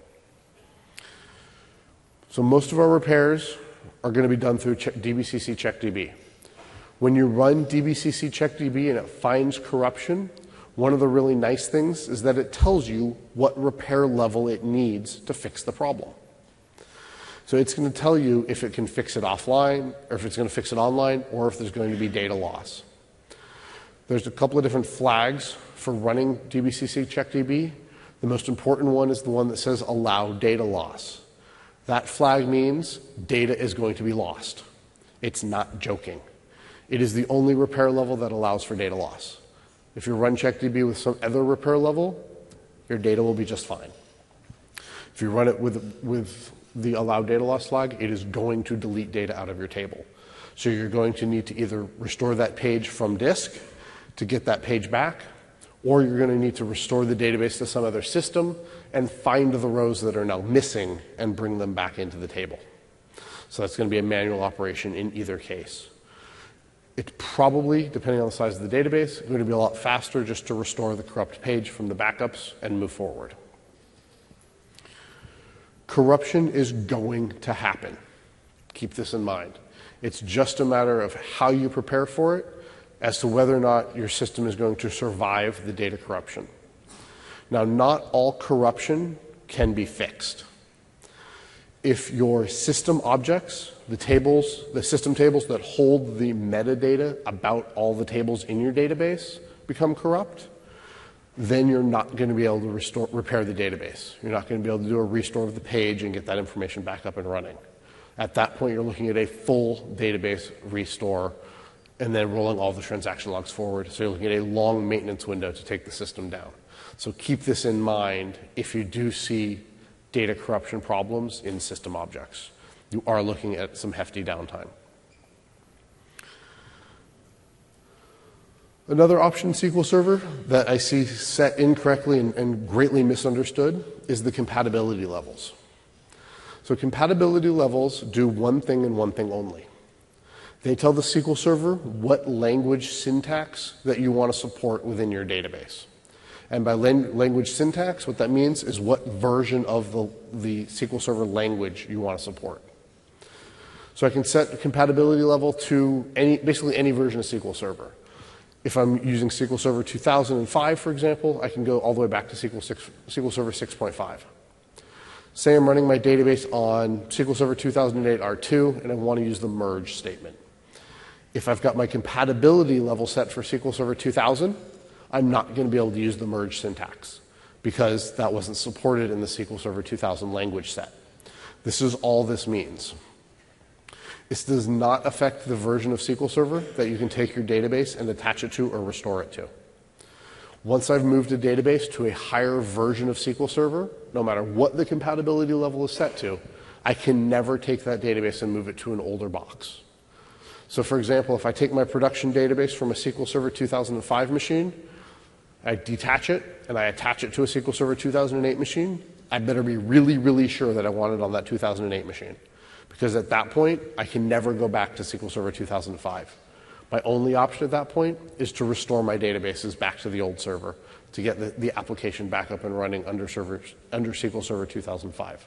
So most of our repairs are going to be done through DBCC CheckDB. When you run DBCC CheckDB and it finds corruption, one of the really nice things is that it tells you what repair level it needs to fix the problem. So it's going to tell you if it can fix it offline, or if it's going to fix it online, or if there's going to be data loss. There's a couple of different flags for running DBCC CheckDB. The most important one is the one that says allow data loss. That flag means data is going to be lost. It's not joking. It is the only repair level that allows for data loss. If you run CheckDB with some other repair level, your data will be just fine. If you run it with the allow data loss flag, it is going to delete data out of your table. So you're going to need to either restore that page from disk to get that page back, or you're going to need to restore the database to some other system and find the rows that are now missing and bring them back into the table. So that's going to be a manual operation in either case. It's probably, depending on the size of the database, going to be a lot faster just to restore the corrupt page from the backups and move forward. Corruption is going to happen. Keep this in mind. It's just a matter of how you prepare for it as to whether or not your system is going to survive the data corruption. Now, not all corruption can be fixed. If your system objects, the system tables that hold the metadata about all the tables in your database become corrupt, then you're not going to be able to repair the database. You're not going to be able to do a restore of the page and get that information back up and running. At that point, you're looking at a full database restore and then rolling all the transaction logs forward. So you're looking at a long maintenance window to take the system down. So keep this in mind if you do see data corruption problems in system objects. You are looking at some hefty downtime. Another option in SQL Server that I see set incorrectly and greatly misunderstood is the compatibility levels. So compatibility levels do one thing and one thing only. They tell the SQL Server what language syntax that you want to support within your database. And by language syntax, what that means is what version of the SQL Server language you want to support. So I can set a compatibility level to basically any version of SQL Server. If I'm using SQL Server 2005, for example, I can go all the way back to SQL Server 6.5. Say I'm running my database on SQL Server 2008 R2, and I want to use the merge statement. If I've got my compatibility level set for SQL Server 2000, I'm not going to be able to use the merge syntax because that wasn't supported in the SQL Server 2000 language set. This is all this means. This does not affect the version of SQL Server that you can take your database and attach it to or restore it to. Once I've moved a database to a higher version of SQL Server, no matter what the compatibility level is set to, I can never take that database and move it to an older box. So for example, if I take my production database from a SQL Server 2005 machine, I detach it and I attach it to a SQL Server 2008 machine, I better be really, really sure that I want it on that 2008 machine. Because at that point, I can never go back to SQL Server 2005. My only option at that point is to restore my databases back to the old server to get the application back up and running under SQL Server 2005.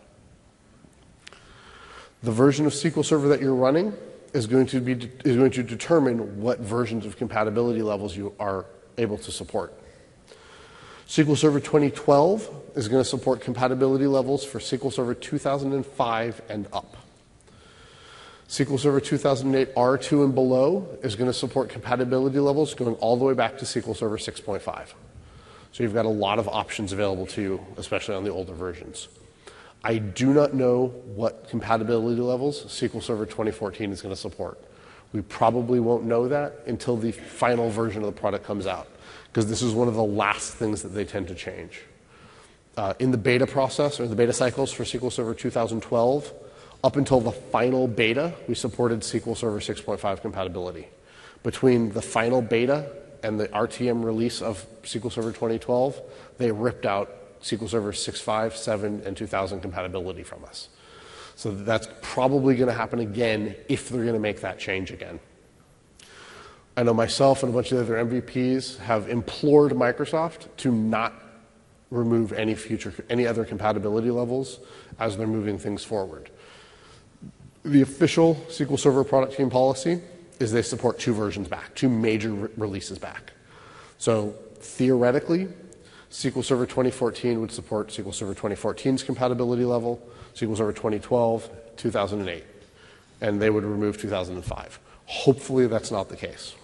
The version of SQL Server that you're running is going to determine what versions of compatibility levels you are able to support. SQL Server 2012 is going to support compatibility levels for SQL Server 2005 and up. SQL Server 2008 R2 and below is going to support compatibility levels going all the way back to SQL Server 6.5. So you've got a lot of options available to you, especially on the older versions. I do not know what compatibility levels SQL Server 2014 is going to support. We probably won't know that until the final version of the product comes out, because this is one of the last things that they tend to change. In the beta process, or the beta cycles for SQL Server 2012, up until the final beta, we supported SQL Server 6.5 compatibility. Between the final beta and the RTM release of SQL Server 2012, they ripped out SQL Server 6.5, 7, and 2000 compatibility from us. So that's probably going to happen again if they're going to make that change again. I know myself and a bunch of other MVPs have implored Microsoft to not remove any other compatibility levels as they're moving things forward. The official SQL Server product team policy is they support 2 versions back, 2 major releases back. So theoretically, SQL Server 2014 would support SQL Server 2014's compatibility level, SQL Server 2012, 2008, and they would remove 2005. Hopefully that's not the case.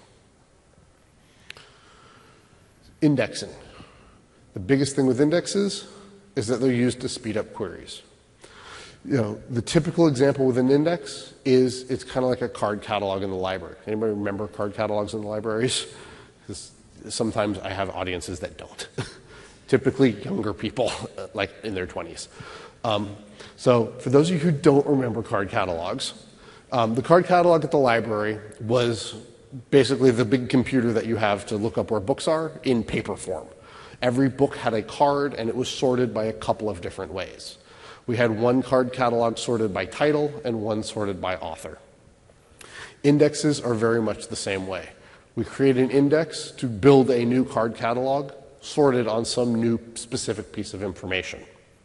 Indexing. The biggest thing with indexes is that they're used to speed up queries. The typical example with an index is it's kind of like a card catalog in the library. Anybody remember card catalogs in the libraries? Because sometimes I have audiences that don't. Typically younger people, like in their 20s. So for those of you who don't remember card catalogs, the card catalog at the library was basically the big computer that you have to look up where books are in paper form. Every book had a card, and it was sorted by a couple of different ways. We had one card catalog sorted by title and one sorted by author. Indexes are very much the same way. We create an index to build a new card catalog sorted on some new specific piece of information.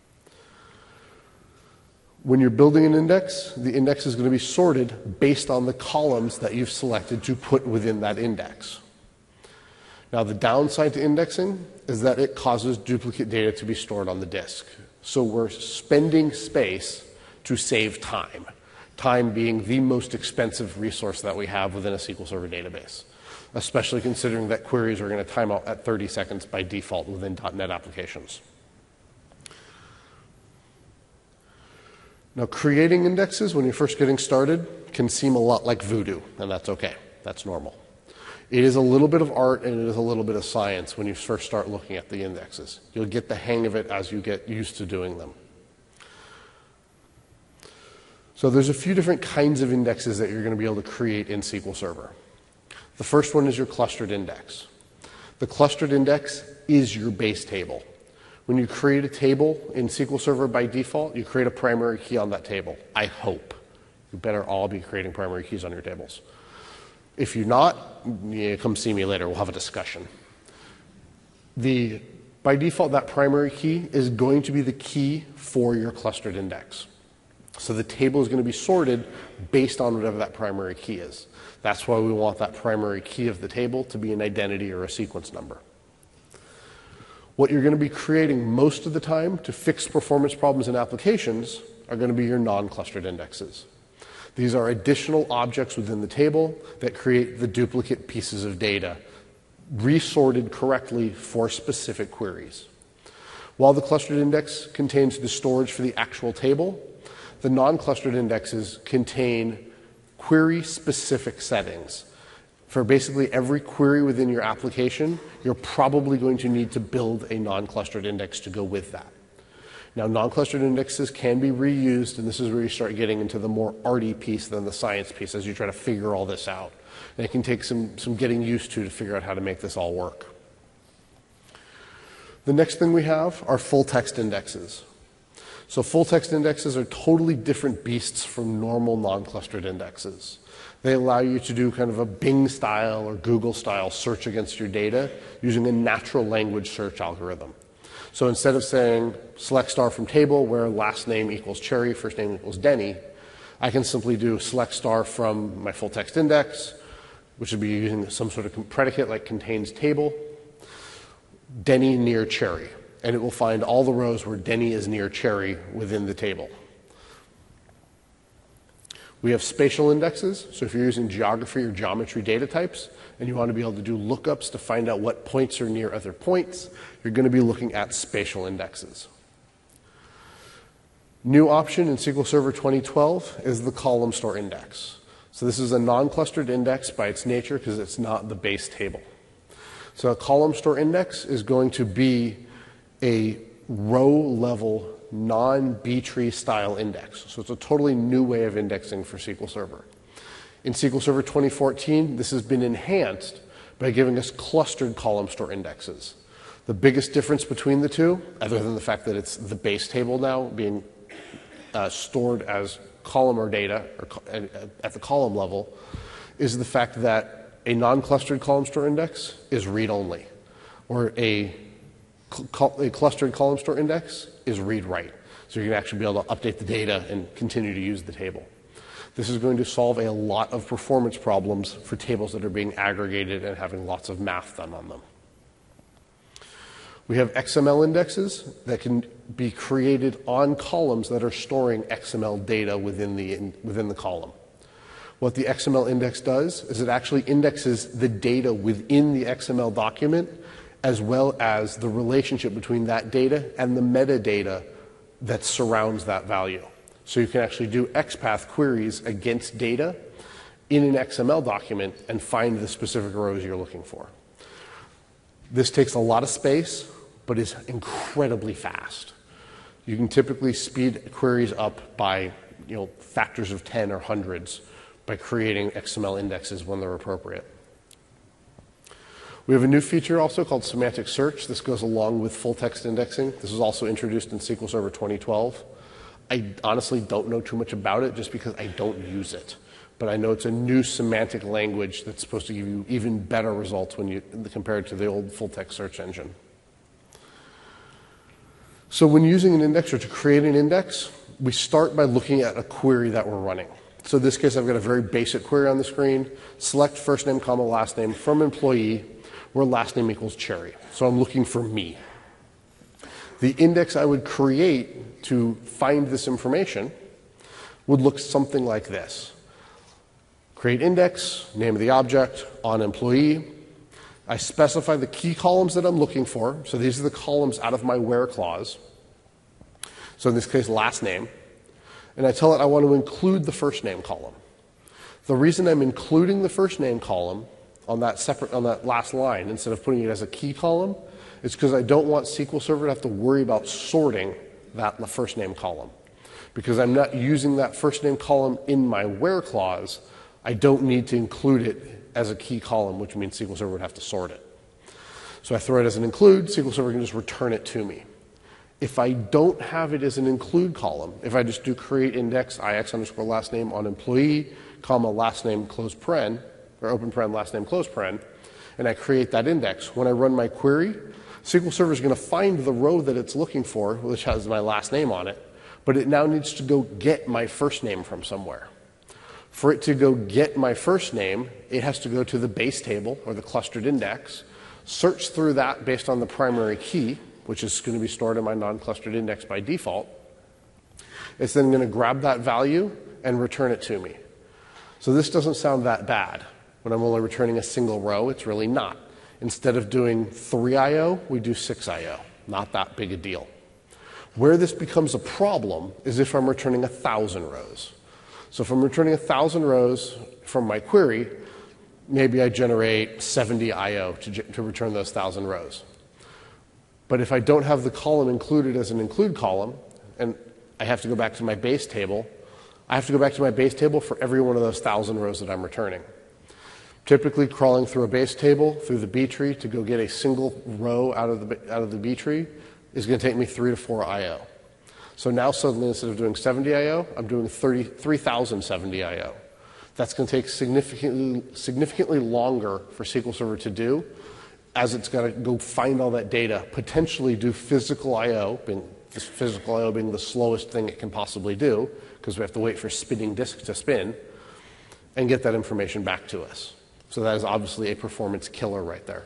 When you're building an index, the index is going to be sorted based on the columns that you've selected to put within that index. Now, the downside to indexing is that it causes duplicate data to be stored on the disk. So we're spending space to save time, time being the most expensive resource that we have within a SQL Server database, especially considering that queries are going to time out at 30 seconds by default within .NET applications. Now, creating indexes when you're first getting started can seem a lot like voodoo, and that's okay. That's normal. It is a little bit of art and it is a little bit of science when you first start looking at the indexes. You'll get the hang of it as you get used to doing them. So there's a few different kinds of indexes that you're going to be able to create in SQL Server. The first one is your clustered index. The clustered index is your base table. When you create a table in SQL Server by default, you create a primary key on that table. I hope. You better all be creating primary keys on your tables. If you're not, come see me later. We'll have a discussion. By default, that primary key is going to be the key for your clustered index. So the table is going to be sorted based on whatever that primary key is. That's why we want that primary key of the table to be an identity or a sequence number. What you're going to be creating most of the time to fix performance problems in applications are going to be your non-clustered indexes. These are additional objects within the table that create the duplicate pieces of data, resorted correctly for specific queries. While the clustered index contains the storage for the actual table, the non-clustered indexes contain query-specific settings. For basically every query within your application, you're probably going to need to build a non-clustered index to go with that. Now, non-clustered indexes can be reused, and this is where you start getting into the more arty piece than the science piece as you try to figure all this out. And it can take some getting used to figure out how to make this all work. The next thing we have are full-text indexes. So full-text indexes are totally different beasts from normal non-clustered indexes. They allow you to do kind of a Bing-style or Google-style search against your data using a natural language search algorithm. So instead of saying select star from table where last name equals Cherry, first name equals Denny, I can simply do select star from my full text index, which would be using some sort of predicate like contains table, Denny near Cherry. And it will find all the rows where Denny is near Cherry within the table. We have spatial indexes, so if you're using geography or geometry data types and you want to be able to do lookups to find out what points are near other points, you're going to be looking at spatial indexes. New option in SQL Server 2012 is the column store index. So this is a non-clustered index by its nature because it's not the base table. So a column store index is going to be a row-level non-B-tree style index. So it's a totally new way of indexing for SQL Server. In SQL Server 2014, this has been enhanced by giving us clustered column store indexes. The biggest difference between the two, other than the fact that it's the base table now being stored as columnar data or at the column level, is the fact that a non-clustered column store index is read-only, or a clustered column store index is read-write. So you can actually be able to update the data and continue to use the table. This is going to solve a lot of performance problems for tables that are being aggregated and having lots of math done on them. We have XML indexes that can be created on columns that are storing XML data within the column. What the XML index does is it actually indexes the data within the XML document, as well as the relationship between that data and the metadata that surrounds that value. So you can actually do XPath queries against data in an XML document and find the specific rows you're looking for. This takes a lot of space, but is incredibly fast. You can typically speed queries up by factors of 10 or hundreds by creating XML indexes when they're appropriate. We have a new feature also called semantic search. This goes along with full text indexing. This was also introduced in SQL Server 2012. I honestly don't know too much about it just because I don't use it. But I know it's a new semantic language that's supposed to give you even better results when compared to the old full text search engine. So when using an index or to create an index, we start by looking at a query that we're running. So in this case, I've got a very basic query on the screen. Select first name, comma, last name from employee, where last name equals Cherry. So I'm looking for me. The index I would create to find this information would look something like this. Create index, name of the object, on employee. I specify the key columns that I'm looking for. So these are the columns out of my where clause. So in this case, last name. And I tell it I want to include the first name column. The reason I'm including the first name column on that last line instead of putting it as a key column is because I don't want SQL Server to have to worry about sorting the first name column. Because I'm not using that first name column in my where clause, I don't need to include it as a key column, which means SQL Server would have to sort it. So I throw it as an include, SQL Server can just return it to me. If I don't have it as an include column, if I just do create index ix underscore last name on employee, comma, last name, close paren, or open paren, last name, close paren, and I create that index, when I run my query, SQL Server is going to find the row that it's looking for, which has my last name on it, but it now needs to go get my first name from somewhere. For it to go get my first name, it has to go to the base table, or the clustered index, search through that based on the primary key, which is going to be stored in my non-clustered index by default. It's then going to grab that value and return it to me. So this doesn't sound that bad. When I'm only returning a single row, it's really not. Instead of doing 3 I/O, we do 6 I/O. Not that big a deal. Where this becomes a problem is if I'm returning 1,000 rows. So if I'm returning 1,000 rows from my query, maybe I generate 70 I/O to return those 1,000 rows. But if I don't have the column included as an include column, and I have to go back to my base table, I have to go back to my base table for every one of those 1,000 rows that I'm returning. Typically, crawling through a base table, through the B tree, to go get a single row out of the B tree is going to take me 3 to 4 I/O. So now suddenly, instead of doing 70 I/O, I'm doing 3,070 I/O. That's going to take significantly longer for SQL Server to do, as it's got to go find all that data, potentially do physical I/O, physical I/O being the slowest thing it can possibly do, because we have to wait for spinning disk to spin, and get that information back to us. So that is obviously a performance killer right there.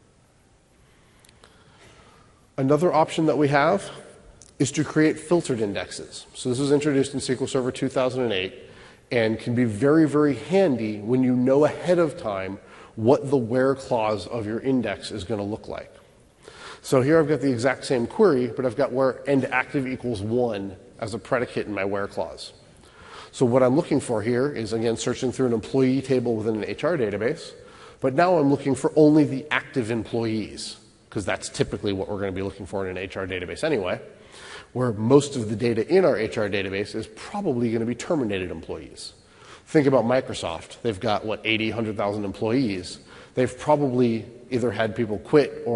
Another option that we have is to create filtered indexes. So this was introduced in SQL Server 2008 and can be very, very handy when you know ahead of time what the where clause of your index is going to look like. So here I've got the exact same query, but I've got where end active equals 1 as a predicate in my where clause. So what I'm looking for here is, again, searching through an employee table within an HR database, but now I'm looking for only the active employees, because that's typically what we're going to be looking for in an HR database anyway, where most of the data in our HR database is probably going to be terminated employees. Think about Microsoft. They've got, 80, 100,000 employees. They've probably either had people quit or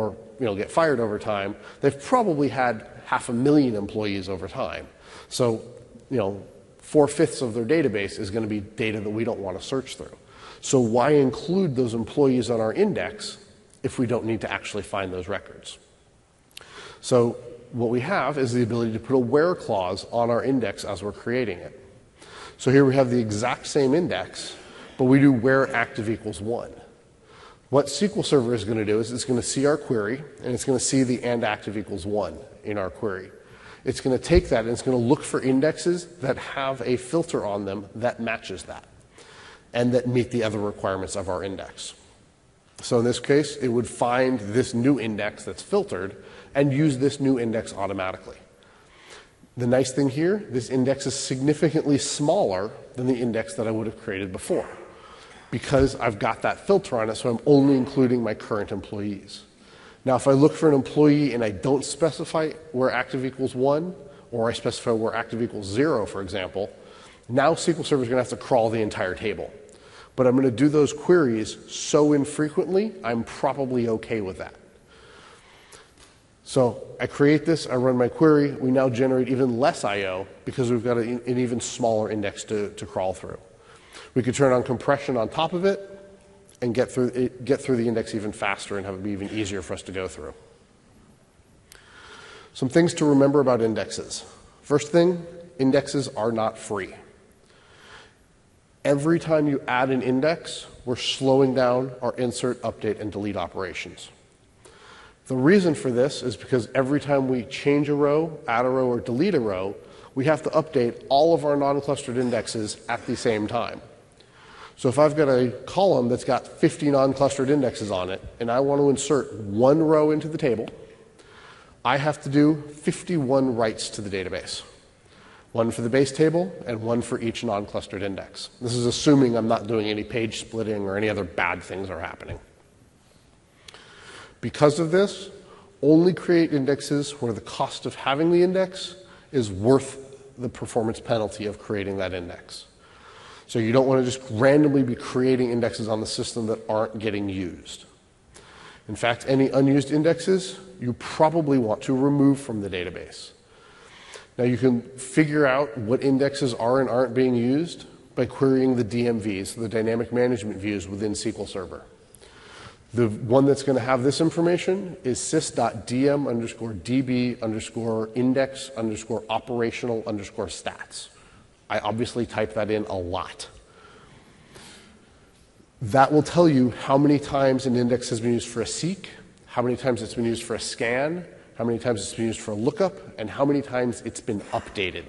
get fired over time, they've probably had 500,000 employees over time. So 4/5 of their database is going to be data that we don't want to search through. So why include those employees on our index if we don't need to actually find those records? So what we have is the ability to put a where clause on our index as we're creating it. So here we have the exact same index, but we do where active equals 1. What SQL Server is going to do is it's going to see our query, and it's going to see the and active equals 1 in our query. It's going to take that and it's going to look for indexes that have a filter on them that matches that and that meet the other requirements of our index. So in this case, it would find this new index that's filtered and use this new index automatically. The nice thing here, this index is significantly smaller than the index that I would have created before because I've got that filter on it, so I'm only including my current employees. Now, if I look for an employee and I don't specify where active equals 1, or I specify where active equals 0, for example, now SQL Server is going to have to crawl the entire table. But I'm going to do those queries so infrequently, I'm probably okay with that. So I create this, I run my query, we now generate even less I/O because we've got an even smaller index to crawl through. We could turn on compression on top of it and get through the index even faster and have it be even easier for us to go through. Some things to remember about indexes. First thing, indexes are not free. Every time you add an index, we're slowing down our insert, update, and delete operations. The reason for this is because every time we change a row, add a row, or delete a row, we have to update all of our non-clustered indexes at the same time. So if I've got a column that's got 50 non-clustered indexes on it, and I want to insert one row into the table, I have to do 51 writes to the database. One for the base table and one for each non-clustered index. This is assuming I'm not doing any page splitting or any other bad things are happening. Because of this, only create indexes where the cost of having the index is worth the performance penalty of creating that index. So you don't want to just randomly be creating indexes on the system that aren't getting used. In fact, any unused indexes you probably want to remove from the database. Now you can figure out what indexes are and aren't being used by querying the DMVs, the dynamic management views within SQL Server. The one that's going to have this information is sys.dm_db_index_operational_stats. I obviously type that in a lot. That will tell you how many times an index has been used for a seek, how many times it's been used for a scan, how many times it's been used for a lookup, and how many times it's been updated.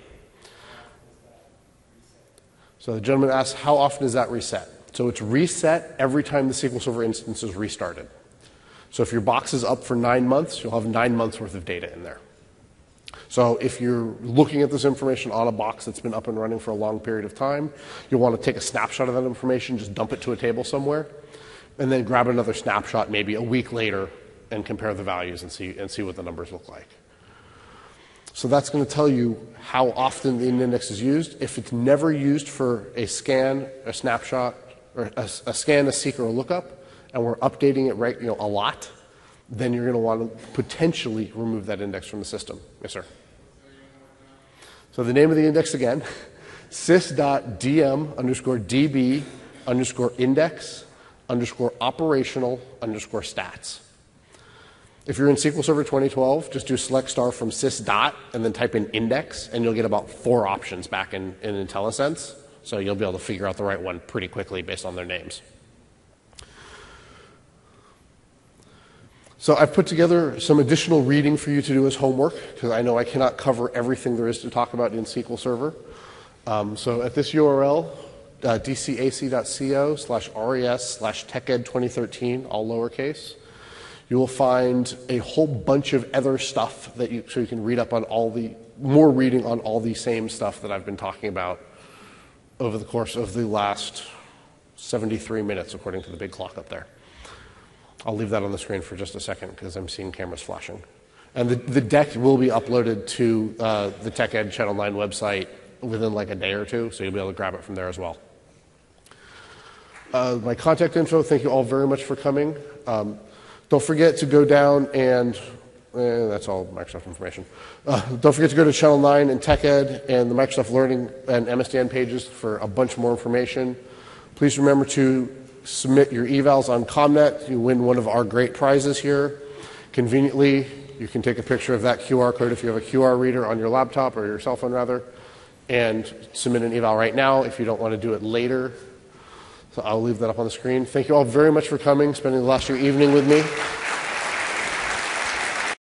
So the gentleman asks, how often is that reset? So it's reset every time the SQL Server instance is restarted. So if your box is up for 9 months, you'll have 9 months worth of data in there. So if you're looking at this information on a box that's been up and running for a long period of time, you'll want to take a snapshot of that information, just dump it to a table somewhere, and then grab another snapshot maybe a week later and compare the values and see what the numbers look like. So that's going to tell you how often the index is used. If it's never used for a scan, a snapshot, or a scan, a seek, or a lookup, and we're updating it a lot, then you're going to want to potentially remove that index from the system. Yes, sir. So the name of the index again, sys.dm_db_index_operational_stats. If you're in SQL Server 2012, just do select star from sys dot and then type in index, and you'll get about 4 options back in IntelliSense. So you'll be able to figure out the right one pretty quickly based on their names. So I've put together some additional reading for you to do as homework, because I know I cannot cover everything there is to talk about in SQL Server. So at this URL, dcac.co/res/teched2013, all lowercase, you will find a whole bunch of other stuff so you can read up on more reading on all the same stuff that I've been talking about over the course of the last 73 minutes, according to the big clock up there. I'll leave that on the screen for just a second because I'm seeing cameras flashing. And the deck will be uploaded to the TechEd Channel 9 website within like a day or two, so you'll be able to grab it from there as well. My contact info, thank you all very much for coming. Don't Don't forget to go down and, that's all Microsoft information. Don't forget to go to Channel 9 and TechEd and the Microsoft Learning and MSDN pages for a bunch more information. Please remember to submit your evals on ComNet. You win one of our great prizes here. Conveniently, you can take a picture of that QR code if you have a QR reader on your laptop or your cell phone rather, and submit an eval right now if you don't want to do it later. So I'll leave that up on the screen. Thank you all very much for coming, spending the last of your evening with me.